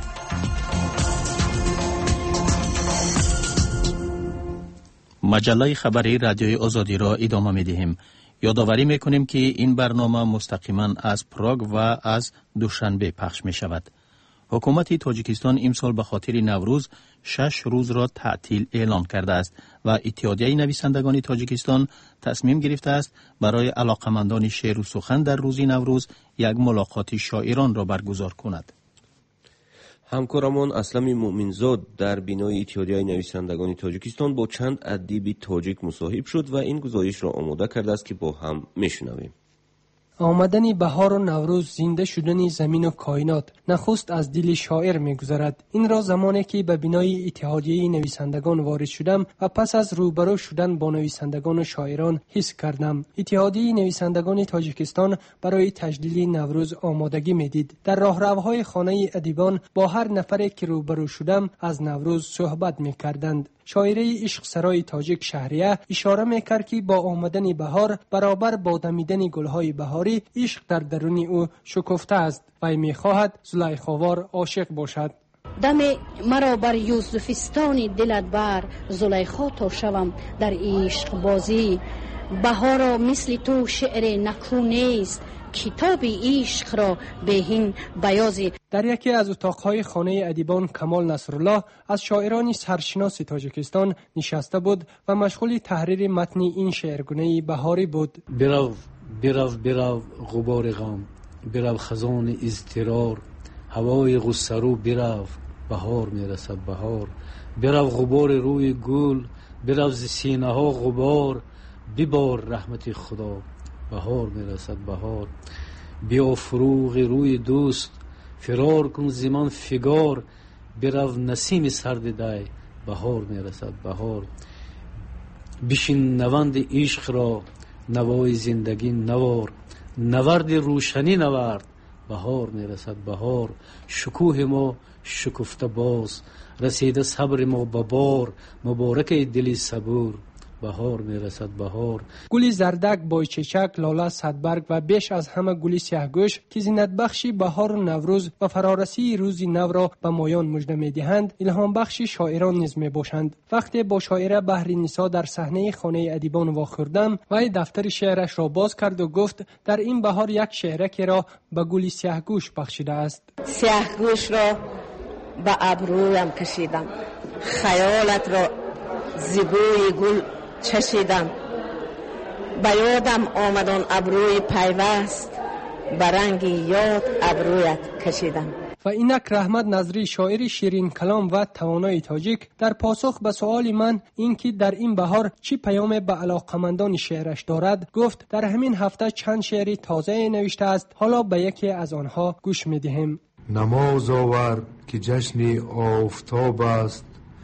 مجله خبری رادیوی آزادی را ادامه می دهیم. یادآوری می کنیم که این برنامه مستقیما از پراگ و از دوشنبه پخش می شود. حکومت تاجیکستان امسال به خاطر نوروز شش روز را تعطیل اعلان کرده است و اتحادیه نویسندگان تاجیکستان تصمیم گرفته است برای علاقمندان شعر و سخن در روز نوروز یک ملاقات شاعران را برگزار کند. همکارمان اسلم مومنزاد در بینای اتحادیه نویسندگان تاجیکستان با چند ادیب تاجیک مصاحب شد و این گزارش را آماده کرده است که با هم میشنویم. آمدن بهار و نوروز زنده شدن زمین و کائنات نخست از دل شاعر می‌گذرد. این را زمانی که به بینای اتحادیه نویسندگان وارد شدم و پس از روبرو شدن با نویسندگان و شاعران حس کردم. اتحادیه نویسندگان تاجیکستان برای تجلیل نوروز آمادگی می‌دید. در راهروهای خانه ادیبان با هر نفری که روبرو شدم از نوروز صحبت می‌کردند. شاعره عشق سرای تاجیک شهریه اشاره میکرد که با آمدن بهار برابر با دمیدن گلهای بهاری عشق در درون او شکفته است و میخواهد زلیخاوار عاشق باشد. دم مرا بر یوسفستان دلت بر زلیخا تا شوم در عشق بازی. بهارا مثل تو شعر نکو نیست، کتاب عشق را بهین بیازی. در یکی از اتاقهای خانه ادیبان کمال نصرالله از شاعران سرشناس تاجیکستان نشسته بود و مشغول تحریر متن این شعرگونه بهاری بود. برو برو برو غبار غم، برو خزان اضطرار، هوای غصه رو برو، بهار میرسد بهار. برو غبار روی گل، برو ز سینه ها غبار، ببار رحمت خدا، بهار میرسد بهار. بیا فروغ روی دوست، فرار کن زمان فگار، برو نسیم سرد دای، بهار میرسد بهار. بشین نوند عشق را، نوای زندگی نوار، نورد روشنی نورد، بهار میرسد بهار. شکوه ما شکفته باز، رسیده صبر ما به بار، مبارک دلی صبور، بهار میرسد بهار. گلی زردک، بایچچک، لاله، صدبرگ و بیش از همه گلی سیاهگوش که زینت بخشی بهار و نوروز و فرارسی روزی نو را به مایان مژده میدهند، الهام بخشی شاعران نیز میباشند. وقتی با شاعره بهری نسا در صحنه خانه ادیبان واخوردم، وی دفتر شعرش را باز کرد و گفت در این بهار یک شعرکی را به گلی سیاهگوش بخشیده است. سیاهگوش را به ابرویم کشیدم، خیالت را زیبوی گل چشیدم. به یادم آمدان ابروی پیوست، به رنگ یاد ابرویت کشیدم. و اینک رحمت نظری شاعر شیرین کلام و توانای تاجیک در پاسخ به سؤال من اینکه در این بهار چی پیام به علاقمندان شعرش دارد گفت در همین هفته چند شعر تازه نوشته است. حالا به یکی از آنها گوش می‌دهیم. نماز آور که جشن آفتاب است،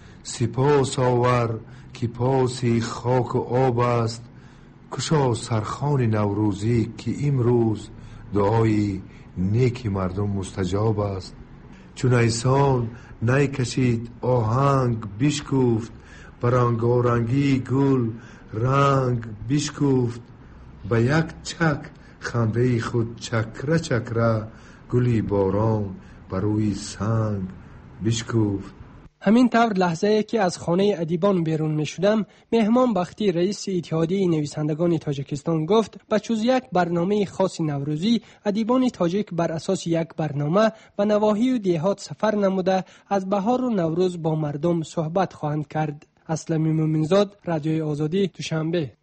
سپاس آور که پاسی خاک و آب است. کشا سرخوان نوروزی که امروز دعای نیک مردم مستجاب است. چون ایسان نی کشید آهنگ بشکفت، برانگارنگی گل رنگ بشکفت. به یک چک خنده خود چکره چکره، گلی باران بروی سنگ بشکفت. همین طور لحظه که از خانه ادیبان بیرون می شدم، مهمان بختی رئیس اتحادیه نویسندگان تاجیکستان گفت به جز یک برنامه خاص نوروزی، ادیبان تاجیک بر اساس یک برنامه به نواحی و دیهات سفر نموده از بهار و نوروز با مردم صحبت خواهند کرد. اسلم مومنزاد، رادیوی آزادی، دوشنبه.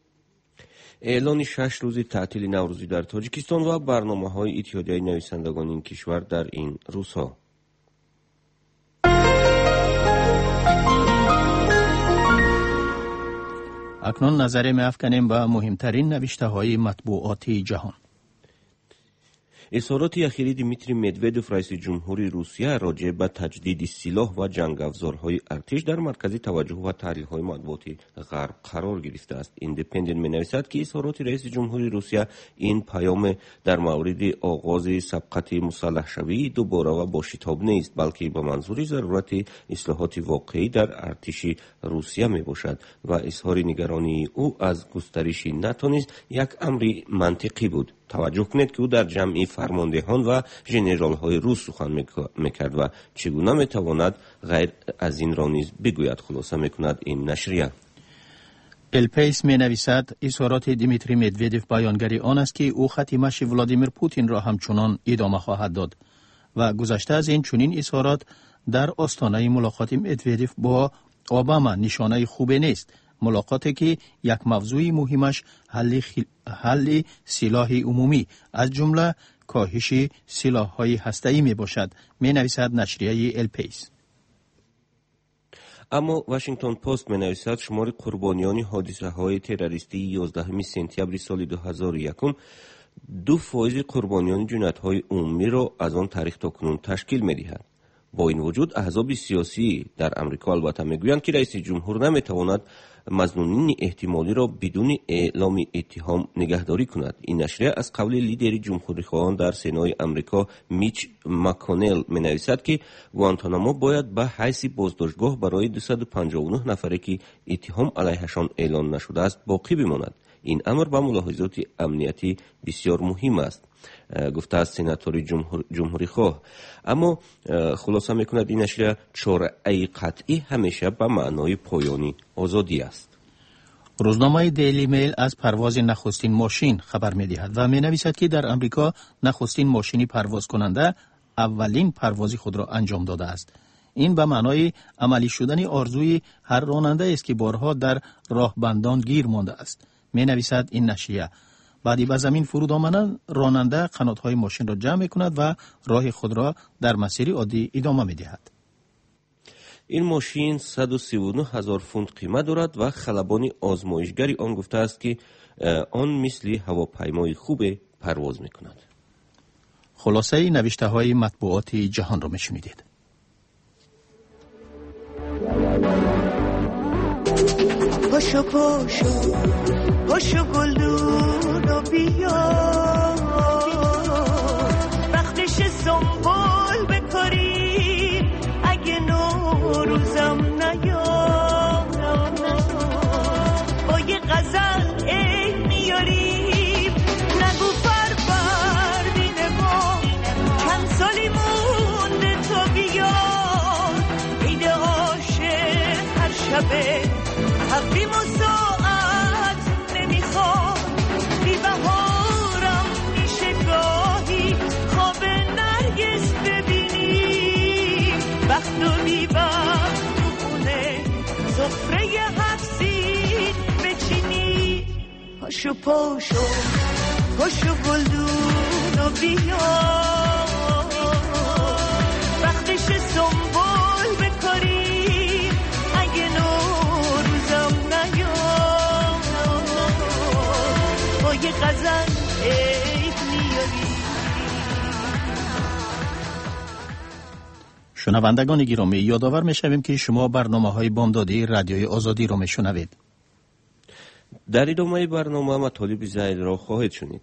اعلان شش روزی تعطیل نوروزی در تاجیکستان و برنامه‌های اتحادیه نویسندگان این کشور در این روزها. اکنون نظر می افکنیم به مهمترین نوشته های مطبوعاتی جهان. اظهارات اخیری دیمیتری مدودوف رئیس جمهوری روسیه راجع به تجدید سلاح و جنگ افزارهای ارتش در مرکز توجه و تحلیل‌های مطبوعاتی غرب قرار گرفته است. ایندیپندنت می‌نویسد که اظهارات رئیس جمهوری روسیه این پیام در مورد آغاز سبقت مسلح شوی دوباره و با شتاب نیست، بلکه به منظور ضرورت اصلاحات واقعی در ارتش روسیه میباشد و اظهار نگرانی او از گسترش ناتو نیز یک امر منطقی بود. توجه کنید که او در جمع فرماندهان و ژنرال های روس سخن میکرد و چگونه میتواند غیر از این را نیز بگوید. خلاصه میکند این نشریه. الپیس می نویسد اظهارات دیمیتری مدودوف بیانگری آن است که او خط مشی ولادیمیر پوتین را همچنان ادامه خواهد داد و گذشته از این چنین اظهارات در آستانه ملاقات مدودوف با اوباما نشانه خوبی نیست. ملاقاتی که یک موضوع مهمش حل, خل... حل سلاح عمومی از جمله کاهش سلاح‌های هسته‌ای می باشد، می نویسد نشریه الپیس. اما واشنگتن پست می نویسد شمار قربانیان حادثه های تروریستی یازدهم سپتامبر سال دو هزار و یک دو فایز قربانیان جنایت های عمومی را از آن تاریخ تا کنون تشکیل می دهد. با این وجود احزاب سیاسی در امریکا البته میگویند که رئیس جمهور نمیتواند مظنونین احتمالی را بدون اعلام اتهام نگهداری کند. این نشریه از قول لیدر جمهوریخواهان در سنای امریکا میچ مکونل مینویسد که گوانتانامو باید به حیث بازداشتگاه برای دویست و پنجاه و نه نفره که اتهام علیهشان اعلان نشده است باقی بماند. این امر با ملاحظات امنیتی بسیار مهم است، گفته است سناتور جمهور جمهوری خواه. اما خلاصه میکند این نشریه چاره قطعی همیشه به معنای پایانی آزادی است. روزنامه دیلی میل از پرواز نخستین ماشین خبر میدهد و مینویسد که در امریکا نخستین ماشینی پرواز کننده اولین پرواز خود را انجام داده است. این به معنای عملی شدن آرزوی هر راننده است که بارها در راهبندان گیر مانده است. مینویسد این نشریه بعدی به زمین فرود آمدن راننده قنات‌های ماشین را جمع می‌کند و راه خود را در مسیر عادی ادامه می‌دهد. این ماشین صد و سی و نه هزار فونت قیمت دارد و خلبان آزمایشگری آن گفته است که آن مثل هواپیمای خوب پرواز می‌کند. خلاصه نوشته‌های مطبوعات جهان را می‌شنیدید. پاشو پاشو پاشو گلدون و بیا وقتش سنبول بکاریم اگه نوروزم نیاد با یه غزل عید میاریم نگو فروردین ما کم سالی مونده تو بیا عید عاشق هر شبه حقیم و ساعت نمیخواد بی بهارم میشه گاهی خواب نرگس ببینی وقت و بی وقت تو خونه سفره حفظی بچینی پاشو پاشو پاشو گلدون و بیا وقتش سنبول بکاریم اگه نوروزم نیاد با یه غزل عید میاری. شنوندگان گرامی یادآور میشویم که شما برنامه‌های بامدادی رادیوی آزادی را میشنوید. در ادامه برنامه مطالب زیاد را خواهید شنید.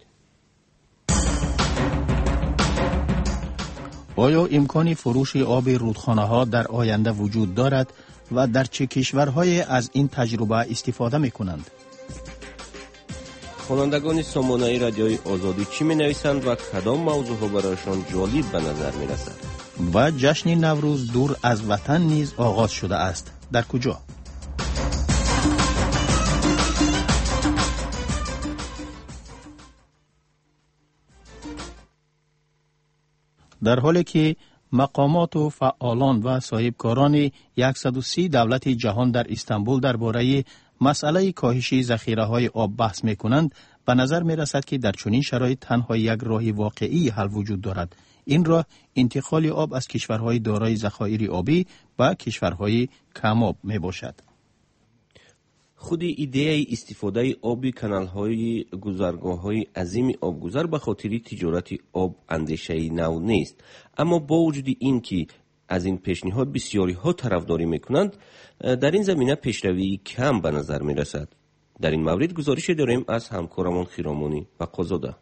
آیا امکان فروش آب رودخانه ها در آینده وجود دارد و در چه کشورهای از این تجربه استفاده می کنند؟ خوانندگان سامانه رادیوی آزادی چی می نویسند و کدام موضوع ها برایشان جالب به نظر می رسد؟ و جشن نوروز دور از وطن نیز آغاز شده است. در کجا؟ در حالی که مقامات و فعالان و صاحبکاران صد و سی دولت جهان در استانبول درباره مسئله کاهش ذخیره‌های آب بحث می‌کنند، به نظر می‌رسد که در چنین شرایط تنها یک راه واقعی حل وجود دارد. این راه انتقال آب از کشورهای دارای ذخایر آبی به کشورهای کم آب میباشد. خود ایده استفاده آب کانال‌های گذرگاه‌های عظیم آبگذر به خاطر تجارت آب اندیشه نو نیست، اما با وجود این که از این پیشنهاد بسیاری ها طرفداری میکنند، در این زمینه پیشروی کم به نظر میرسد. در این مورد گزارش داریم از همکارمان خیرامانی و قزاده.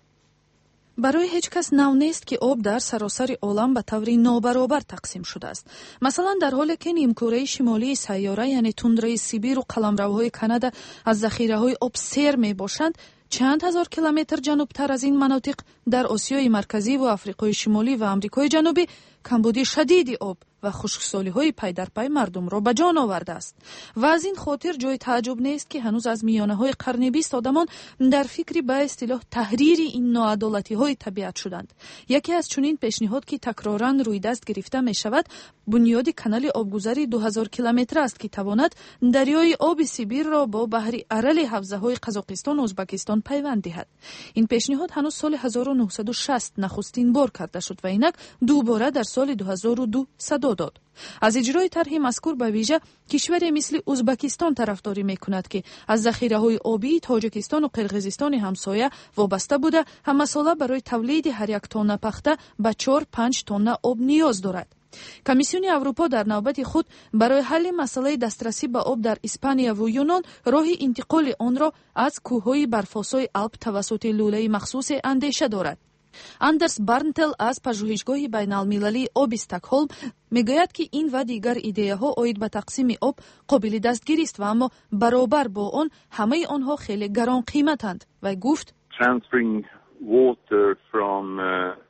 برای هیچ کس نو نیست که آب در سراسر عالم به طور نابرابر تقسیم شده است. مثلا در حالی که نیمکره شمالی سیاره یعنی توندره سیبیر و قلمروهای کانادا از ذخیره‌های آب سیر میباشند، چند هزار کیلومتر جنوبتر از این مناطق در آسیای مرکزی و آفریقای شمالی و آمریکای جنوبی کمبودی شدیدی آب و خشکسالی‌های پی در پی مردم را به جان آورده است. و از این خاطر جای تعجب نیست که هنوز از میانه‌های قرن بیست آدمان در فکری به اصطلاح تحریر این ناعدالتی‌های طبیعت شدند. یکی از چنین پیشنهاد که تکراراً روی دست گرفته می‌شود، بنیاد کانال آبگذری دو هزار کیلومتر است که تواند دریای آب سیبیر را با بحر ارل حوزه‌های قزاقستان و ازبکستان پیوند دهد. این پیشنهاد هنوز سال هزار و نهصد و شصت نخستین بار کرده شد و اینک دوباره در سال دو هزار و دو صدا داد. از اجرای طرح مذکور به ویژه کشوری مثل ازبکستان طرفداری میکند که از ذخیره‌های آبی تاجیکستان و قرقیزستان همسایه وابسته بوده همه ساله برای تولید هر یک تن پخته به چهار پنج تن آب نیاز دارد. کمیسیون اروپا در نوبت خود برای حل مسئله دسترسی به آب در اسپانیا و یونان راه انتقال آن را از کوههای برفاسای آلپ توسط لوله مخصوص اندیشه دارد. اندرس بارنتل از پژوهشگاه بین‌المللی آب استکهلم میگوید که این و دیگر ایده ها اید به تقسیم آب قابل دستگیری است و اما برابر با آن همه آنها خیلی گران قیمتند. و گفت transferring water from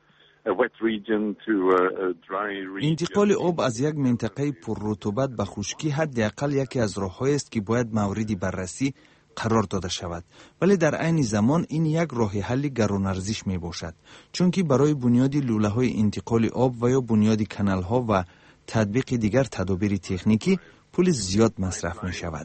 a wet region to a dry region. انتقال آب از یک منطقه پر رطوبت به خشکی حداقل یکی از راه‌هایی است که باید مورد بررسی قرار داده شود، ولی در عین زمان این یک راه حل گران ارزش می باشد، چون که برای بنیاد لوله های انتقال آب و یا بنیاد کانال ها و تطبیق دیگر تدابیر تکنیکی پول زیاد مصرف می شود.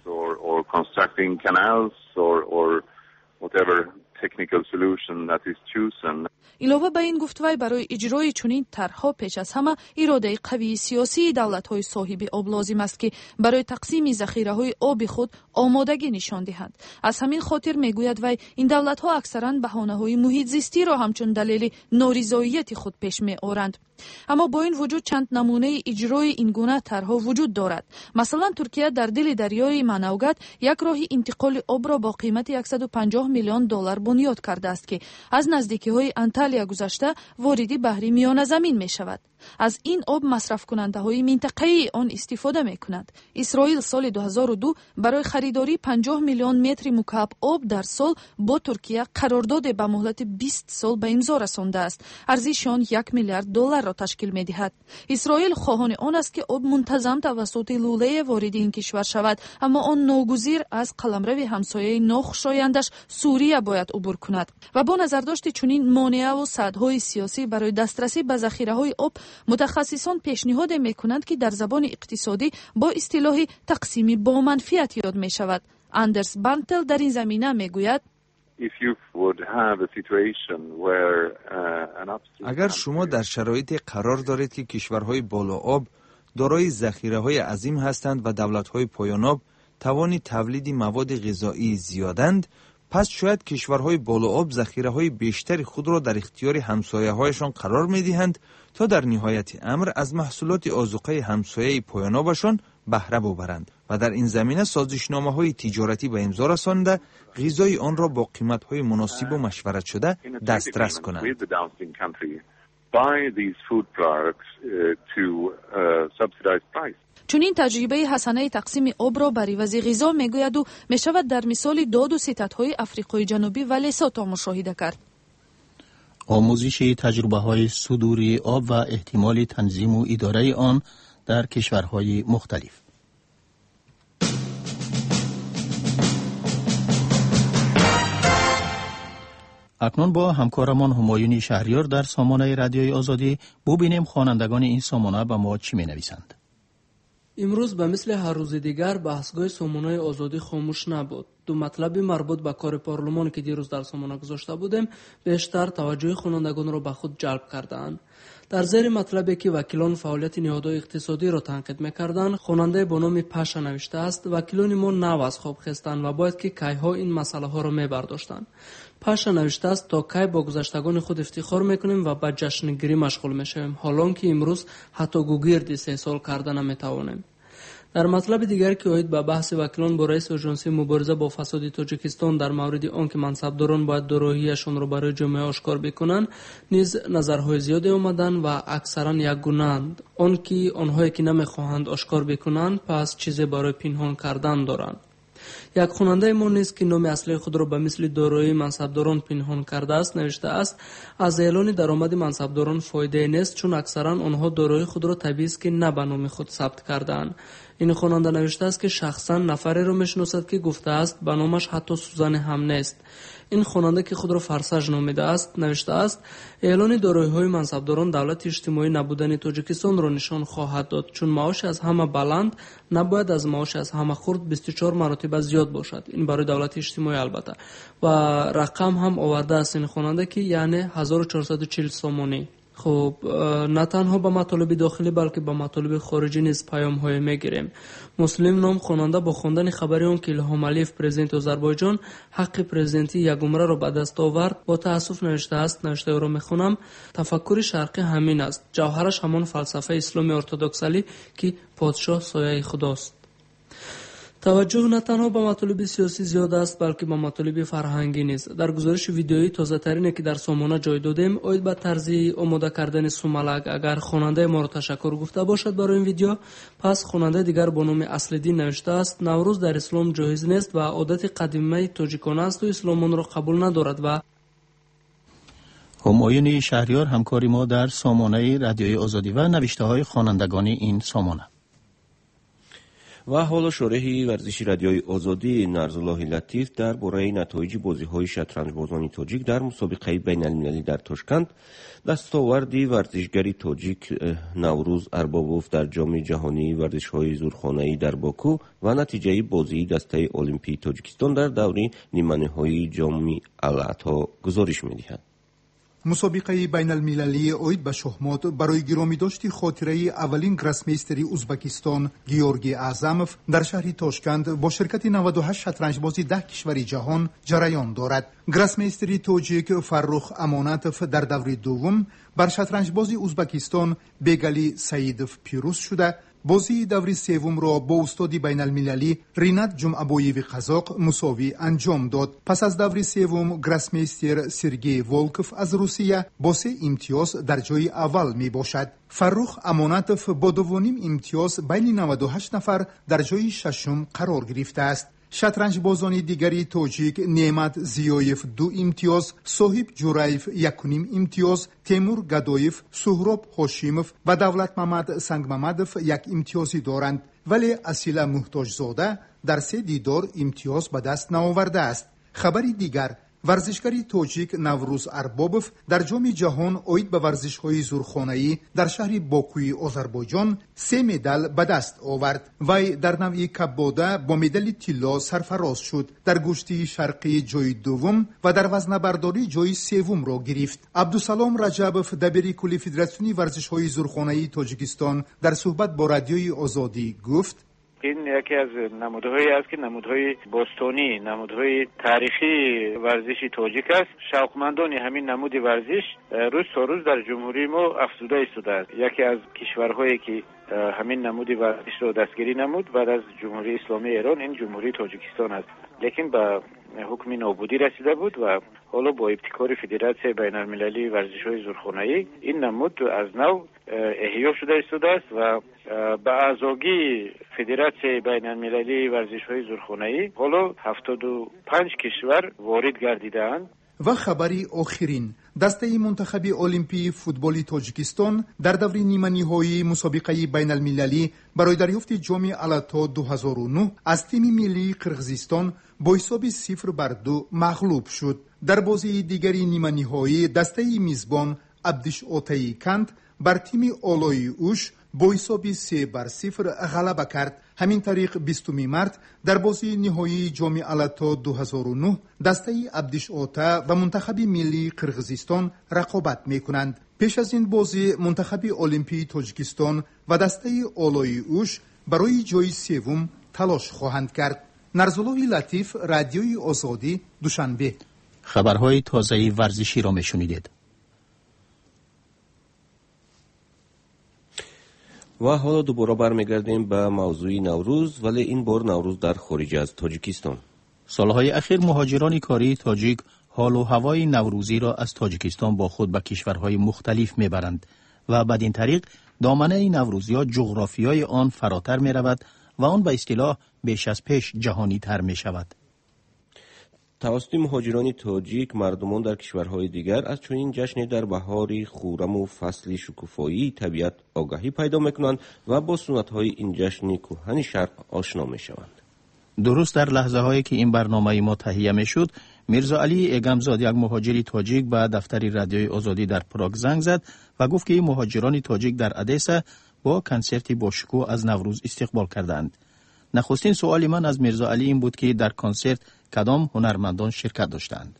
علاوه به این گفت وی برای اجرای چنین طرح‌ها پیش از همه اراده قوی سیاسی دولت‌های صاحب آب لازم است که برای تقسیم ذخیره‌های آب خود آمادگی نشان دهند. از همین خاطر میگوید وی این دولت‌ها اکثراً بهانه‌های محیط زیستی را همچون دلیل نارضایتی خود پیش می‌آورند. اما با این وجود چند نمونه اجرای این گونه طرح‌ها وجود دارد. مثلا ترکیه در دل دریای منوگات یک راه انتقال آب را با قیمت صد و پنجاه میلیون دلار بنیاد کرده است که از نزدیکی‌های انتالیا گذشته وارد بحر میانه زمین می شود. از این آب مصرف کننده های منطقه‌ای آن استفاده می کند. اسرائیل سال دو هزار و دو برای خریداری پنجاه میلیون متر مکعب آب در سال با ترکیه قرارداد به مهلت بیست سال به امضا رسانده است. ارزش آن یک میلیارد دلار را تشکیل می دهد. اسرائیل خواهان آن است که آب منتظم توسط لوله وارد این کشور شود، اما آن ناگزیر از قلمرو همسایه ناخوشایندش سوریه باید عبور کند. و با نظرداشت چنین مانع و سدهای سیاسی برای دسترسی به ذخیره‌های آب، متخصصان پیشنهاد میکنند که در زبان اقتصادی با اصطلاح تقسیم با منفیت یاد می شود. اندرس بارنتل در این زمینه میگوید اگر شما در شرایط قرار دارید که کشورهای بالا آب دارای ذخیره‌های عظیم هستند و دولت‌های پایان آب توان تولید مواد غذایی زیادند، پس شاید کشورهای بالا آب ذخیره‌های بیشتری خود را در اختیار همسایه‌هایشان قرار می‌دهند تا در نهایت امر از محصولات آذوقه همسایه پایان آبشان بهره ببرند و در این زمینه سازشنامه‌های تجارتی به امضا رسانده غذای آن را با قیمت‌های مناسب و مشورت شده دسترس کنند. چون این تجربه حسنه تقسیم آب را بر عوض غذا میگوید و میشود در مثال داد و ستدهای افریقای جنوبی و لسوتو مشاهده کرد. آموزش تجربه های صدوری آب و احتمال تنظیم و اداره آن در کشورهای مختلف. اکنون با همکارمان همایونی شهریار در سامانه رادیوی آزادی ببینیم خوانندگان این سامانه به ما چی می نویسند. امروز به مثل هر روز دیگر بحثگاه سامانه آزادی خاموش نبود. دو مطلب مربوط به کار پارلمان که دیروز در سامانه گذاشته بودیم بیشتر توجه خوانندگان را به خود جلب کردند. در زیر مطلبی که وکیلان فعالیت نهادهای اقتصادی را تنقید می‌کردند، خواننده با نام پاشا نوشته است: وکیلان ما نو از خواب خستند و باید که کیها این مسئله ها را می‌برداشتند. پاشا نوشته است: تا کی با گذشتگان خود افتخار می‌کنیم و به جشنگیری مشغول می‌شویم، حالان که امروز حتی گوگردی سه سال کردن نمی‌توانیم. در مطلب دیگر که اوید به بحث وکیلان با رئیس اژانسی مبارزه با فساد تاجیکستان در مورد آنکه منصبداران باید دوراهیشان را برای جامعه آشکار بکنند نیز نظرهای زیادی آمدند و اکثرا یکگونه‌اند. آنکه آنهایی که نمیخواهند آشکار بکنند پس چیزی برای پنهان کردن دارند. یک خواننده ما نیست که نام اصلی خود را به مثل دارایی منصبداران پنهان کرده است نوشته است: از اعلان درآمد منصبداران فایده نیست، چون اکثرا آنها دارایی خود را طبیعی است که نه به نام خود ثبت کرده‌اند. این خواننده نوشته است که شخصا نفری را میشناسد که گفته است به نامش حتی سوزن هم نیست. این خواننده که خود را فرسج نامیده است نوشته است: اعلان دارایی‌های منصبداران دولت اجتماعی نبودن تاجیکستان را نشان خواهد داد، چون معاش از همه بلند نباید از معاش از همه خرد بیست و چهار مرتبه زیاد باشد. این برای دولت اجتماعی البته. و رقم هم آورده است این خواننده که یعنی هزار و چهارصد و چهل سامانی. خب نه تنها با مطالب داخلی بلکه با مطالب خارجی نیز پیام های میگیریم. مسلم نام خواننده با خواندن خبری آن که الهام علیف پرزیدنت آذربایجان حق پرزیدنتی یک عمره را به دست آورد با تاسف نوشته است. نوشته او را میخونم: تفکر شرقی همین است، جوهرش همان فلسفه اسلام ارتدوکسالی که پادشاه سایه خداست. توجه نه تنها به مطالب سیاسی زیاد است بلکه به مطالب فرهنگی نیز. در گزارش ویدیویی تازه ترینی که در سامانه جای دادیم اوید به طرز آماده کردن سوملک. اگر خواننده ما را تشکر گفته باشد برای این ویدیو، پس خواننده دیگر با نام اصل‌الدین نوشته است: نوروز در اسلام جایز نیست و عادت قدیمی تاجیکان است و اسلام آن را قبول ندارد. و همایون شهریار همکاری ما در سامانه رادیوی آزادی و نوشته های خوانندگان این سامانه. و حالا شرح ورزشی رادیوی آزادی نرزالله لطیف در باره نتایج بازی‌های شطرنج‌بازان تاجیک در مسابقه بین‌المللی در تاشکند. دستاوردی ورزشگری تاجیک نوروز اربابوف در جام جهانی ورزش‌های زورخانه‌ای در باکو و نتیجه بازی دسته المپی تاجیکستان در دوره نیمه‌نهایی جام العطا گزارش می‌دهد. مسابقه بین المللی اوید به شهمات برای گرامی داشتی خاطره اولین گراسمیستری ازبکستان گیورگی اعظموف در شهر تاشکند با شرکت نود و هشت شطرنجبازی ده کشوری جهان جریان دارد. گراسمیستری تاجیک فرخ امانتوف در دوره دوم بر شطرنجبازی ازبکستان بیگلی سعیدوف پیروز شده. بازی دوری سوم را با استادی بین المللی رینات جمعباییوی قزاق مساوی انجام داد. پس از دوری سوم گراسمیستر سرگئی ولکوف از روسیه با سه امتیاز در جای اول می باشد. فرخ امانتوف با دومین امتیاز بین نود و هشت نفر در جای ششم قرار گرفته است. شطرنج بازان دیگری تاجیک نعمت زیایف دو امتیاز، صاحب جورایف یکونیم امتیاز، تیمور گدایف، سهراب هاشیموف و دولت محمد سنگ محمدوف یک امتیازی دارند، ولی اصیل محتاج زاده در سه دیدار امتیاز به دست نآورده است. خبری دیگر، ورزشکاری تاجیک نوروز اربابوف در جام جهان اوید به ورزش‌های زورخانه‌ای در شهر باکوی آذربایجان سه مدال به دست آورد. وی در نوع کباده با مدال طلا سرفراز شد. در گشتی شرقی جای دوم و در وزنه‌برداری جای سوم را گرفت. عبدالسلام رجبوف دبیر کل فدراسیون ورزش‌های زورخانه‌ای تاجیکستان در صحبت با رادیوی آزادی گفت: این یکی از نمودهایی است که نمودهای باستانی، نمودهای تاریخی ورزشی تاجیک است. شوقمندان همین نمود ورزش روز تا روز در جمهوری ما افزوده ایستاده است. یکی از کشورهایی که همین نمود ورزش را دستگیری نمود بعد از جمهوری اسلامی ایران این جمهوری تاجیکستان است، لیکن به حکم نابودی رسیده بود و حالا با ابتکار فدراسیون بین المللی ورزش‌های زورخانه‌ای این نمود از نو احیا شده ایستاده است و به اعضاگی فدراسیون بین المللی ورزش‌های زورخانه‌ای حالا هفتاد و پنج کشور وارد گردیده‌اند. و خبری آخرین، دسته منتخب المپی فوتبال تاجیکستان در دوره نیمه نهایی مسابقه بین المللی برای دریافت جام العطا دو هزار و نه از تیم ملی قرقیزستان با حساب صفر بر دو مغلوب شد. در بازی دیگری نیمه نهایی دسته میزبان عبدش اوتایی کند بر تیم آلای اوش با حساب سه بر صفر غلبه کرد. همین طریق بیستم مارس در بازی نهایی جام التا دو هزار و نه دسته عبدیش اوتا و منتخب ملی قرقیزستان رقابت میکنند. پیش از این بازی منتخب المپی تاجیکستان و دسته اولای اوش برای جای سوم تلاش خواهند کرد. نرزالله لطیف، رادیوی آزادی، دوشنبه. خبرهای تازه ورزشی را میشنیدید. و حالا دوباره برمیگردیم به موضوع نوروز، ولی این بار نوروز در خارج از تاجیکستان. سالهای اخیر مهاجران کاری تاجیک حال و هوای نوروزی را از تاجیکستان با خود به کشورهای مختلف میبرند و بدین طریق دامنه نوروزی ها جغرافیای آن فراتر می رود و آن به اصطلاح بیش از پیش جهانی تر می شود. توسط مهاجران تاجیک مردمان در کشورهای دیگر از چنین جشن در بهاری خورم و فصل شکوفایی طبیعت آگاهی پیدا میکنند و با سنت‌های این جشن کهن شرق آشنا میشوند. درست در لحظه هایی که این برنامه ما تهیه میشد، میرزا علی ایگمزاد، یک مهاجری تاجیک، به دفتر رادیوی آزادی در پراگ زنگ زد و گفت که مهاجران تاجیک در ادیسا با کنسرتی با شکوه از نوروز استقبال کردند. نخستین سوال من از میرزا علی این بود که در کنسرت کدام هنرمندان شرکت داشتند؟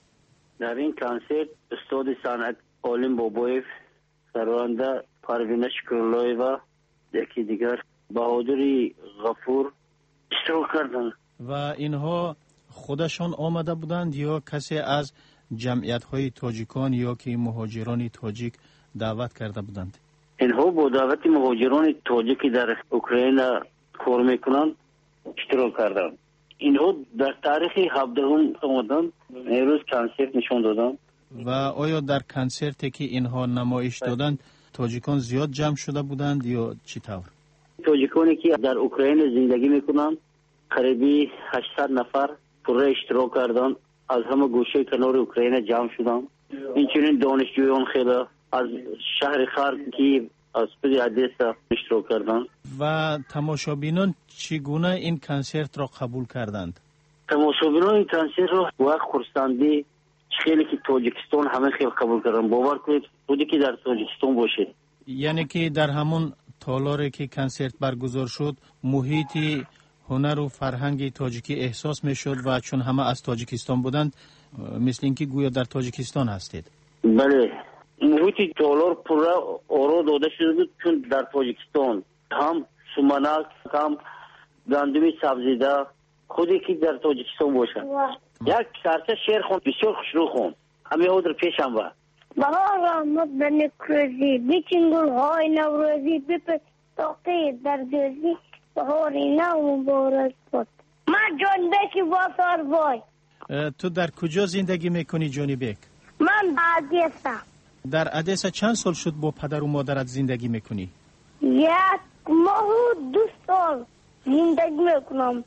در این کنسرت استاد صنعت عالم بابایف، سرورنده پروین شکرلای و یکی دیگر بهادری غفور اشتراک کردند. و اینها خودشان آمده بودند یا کسی از جمعیت های تاجیکان یا که مهاجران تاجیک دعوت کرده بودند؟ اینها با دعوت مهاجران تاجیکی در اوکراین کار میکنند اشتراک کردند. اینها در تاریخ هفدهم آمدند، امروز کنسرت نشان دادند. و آیا در کنسرتی که اینها نمایش دادند تاجیکان زیاد جمع شده بودند یا چی طور؟ تاجیکانی که در اوکراین زندگی میکنند قریبی هشتصد نفر پره اشتراک کردند، از همه گوشه کنار اوکراین جمع شدند. اینچنین دانشجویان خیلی از شهر خارک که از پدی ادیسا اشتراک کردند. و تماشابینان چگونه این کنسرت را قبول کردند؟ تماشابینان این کنسرت را با خرسندی خیلی که تاجیکستان همه خیلی قبول کردند. باور کنید خودی که در تاجیکستان باشه. یعنی که در همون تالاری که کنسرت برگزار شد محیطی هنر و فرهنگ تاجیکی احساس می شد و چون همه از تاجیکستان بودند مثل اینکه گویا در تاجیکستان هستید. بله، محیط تالار پر آرا داده شده بود چون در تاجیکستان هم سومنک هم گندم سبزیده خودی که در تاجیکستان باشه. یک سرچه شعر خون بسیار خوشرو خون همه ها در پیشم با بهار آمد به نکروزی بیچین گل های نوروزی بپس تاقی در دوزی بهاری نو مبارک بود. من جان بکی واسار بای. تو در کجا زندگی میکنی جانی بک؟ من ادیسا. در ادیسا چند سال شد با پدر و مادرت زندگی میکنی؟ یک ماه و دو سال زندگی میکنم.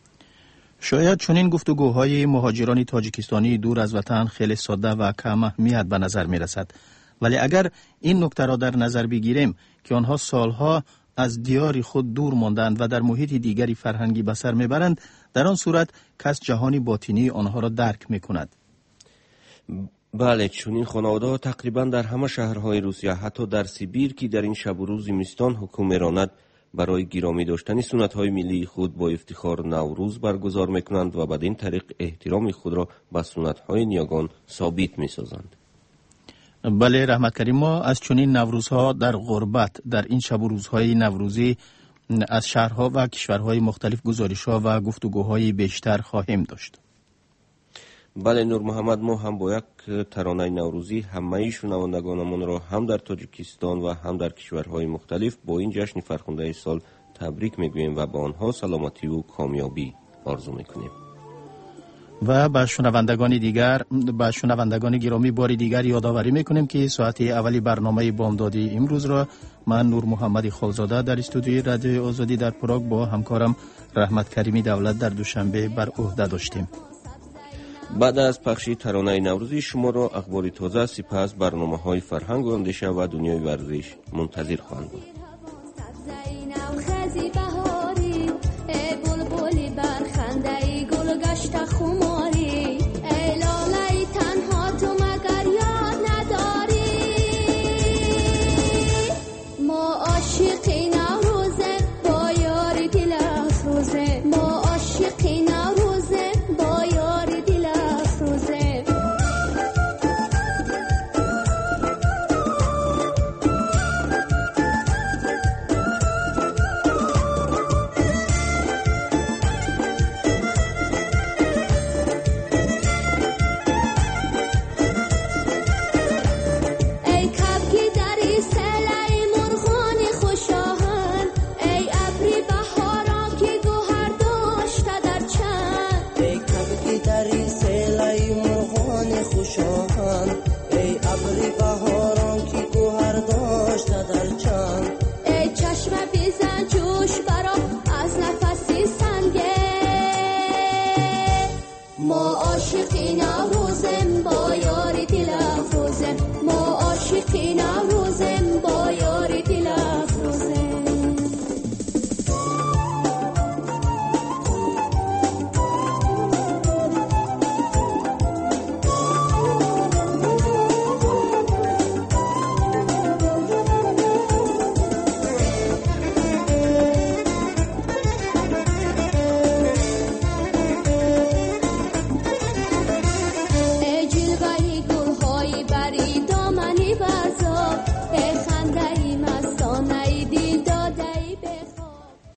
شاید چنین گفتگوهای مهاجران تاجیکستانی دور از وطن خیلی ساده و کم اهمیت به نظر میرسد، ولی اگر این نکته را در نظر بگیریم که آنها سالها از دیار خود دور ماندند و در محیط دیگری فرهنگی به سر میبرند، در آن صورت کس جهانی باطنی آنها را درک میکند. بله، چون این خانواده تقریبا در همه شهرهای روسیه، حتی در سیبیر که در این شب و روز زمستان حکم میراند، برای گرامی داشتن سنت‌های ملی خود با افتخار نوروز برگزار میکنند و بدین طریق احترام خود را به سنت‌های نیاگان ثابت میسازند. بله رحمت کریم، ما از چنین نوروزها در غربت در این شب و روزهای نوروزی از شهرها و کشورهای مختلف گزارش‌ها و گفتگوهای بیشتر خواهیم داشت. بله نور محمد، ما هم با یک ترانه نوروزی همه شنوندگانمان را هم در تاجیکستان و هم در کشورهای مختلف با این جشن فرخنده سال تبریک میگوییم و به آنها سلامتی و کامیابی آرزو میکنیم. و به شنوندگان دیگر به شنوندگان گرامی بار دیگر یادآوری میکنیم که ساعت اولی برنامه بامدادی امروز را من نور محمد خالزاده در استودیوی رادیوی آزادی در پراگ با همکارم رحمت کریمی دولت در دوشنبه بر عهده داشتیم. بعد از پخش ترانه نوروزی شما را اخبار تازه، سپس برنامه‌های فرهنگ و اندیشه و دنیای ورزش منتظر خواهند بود.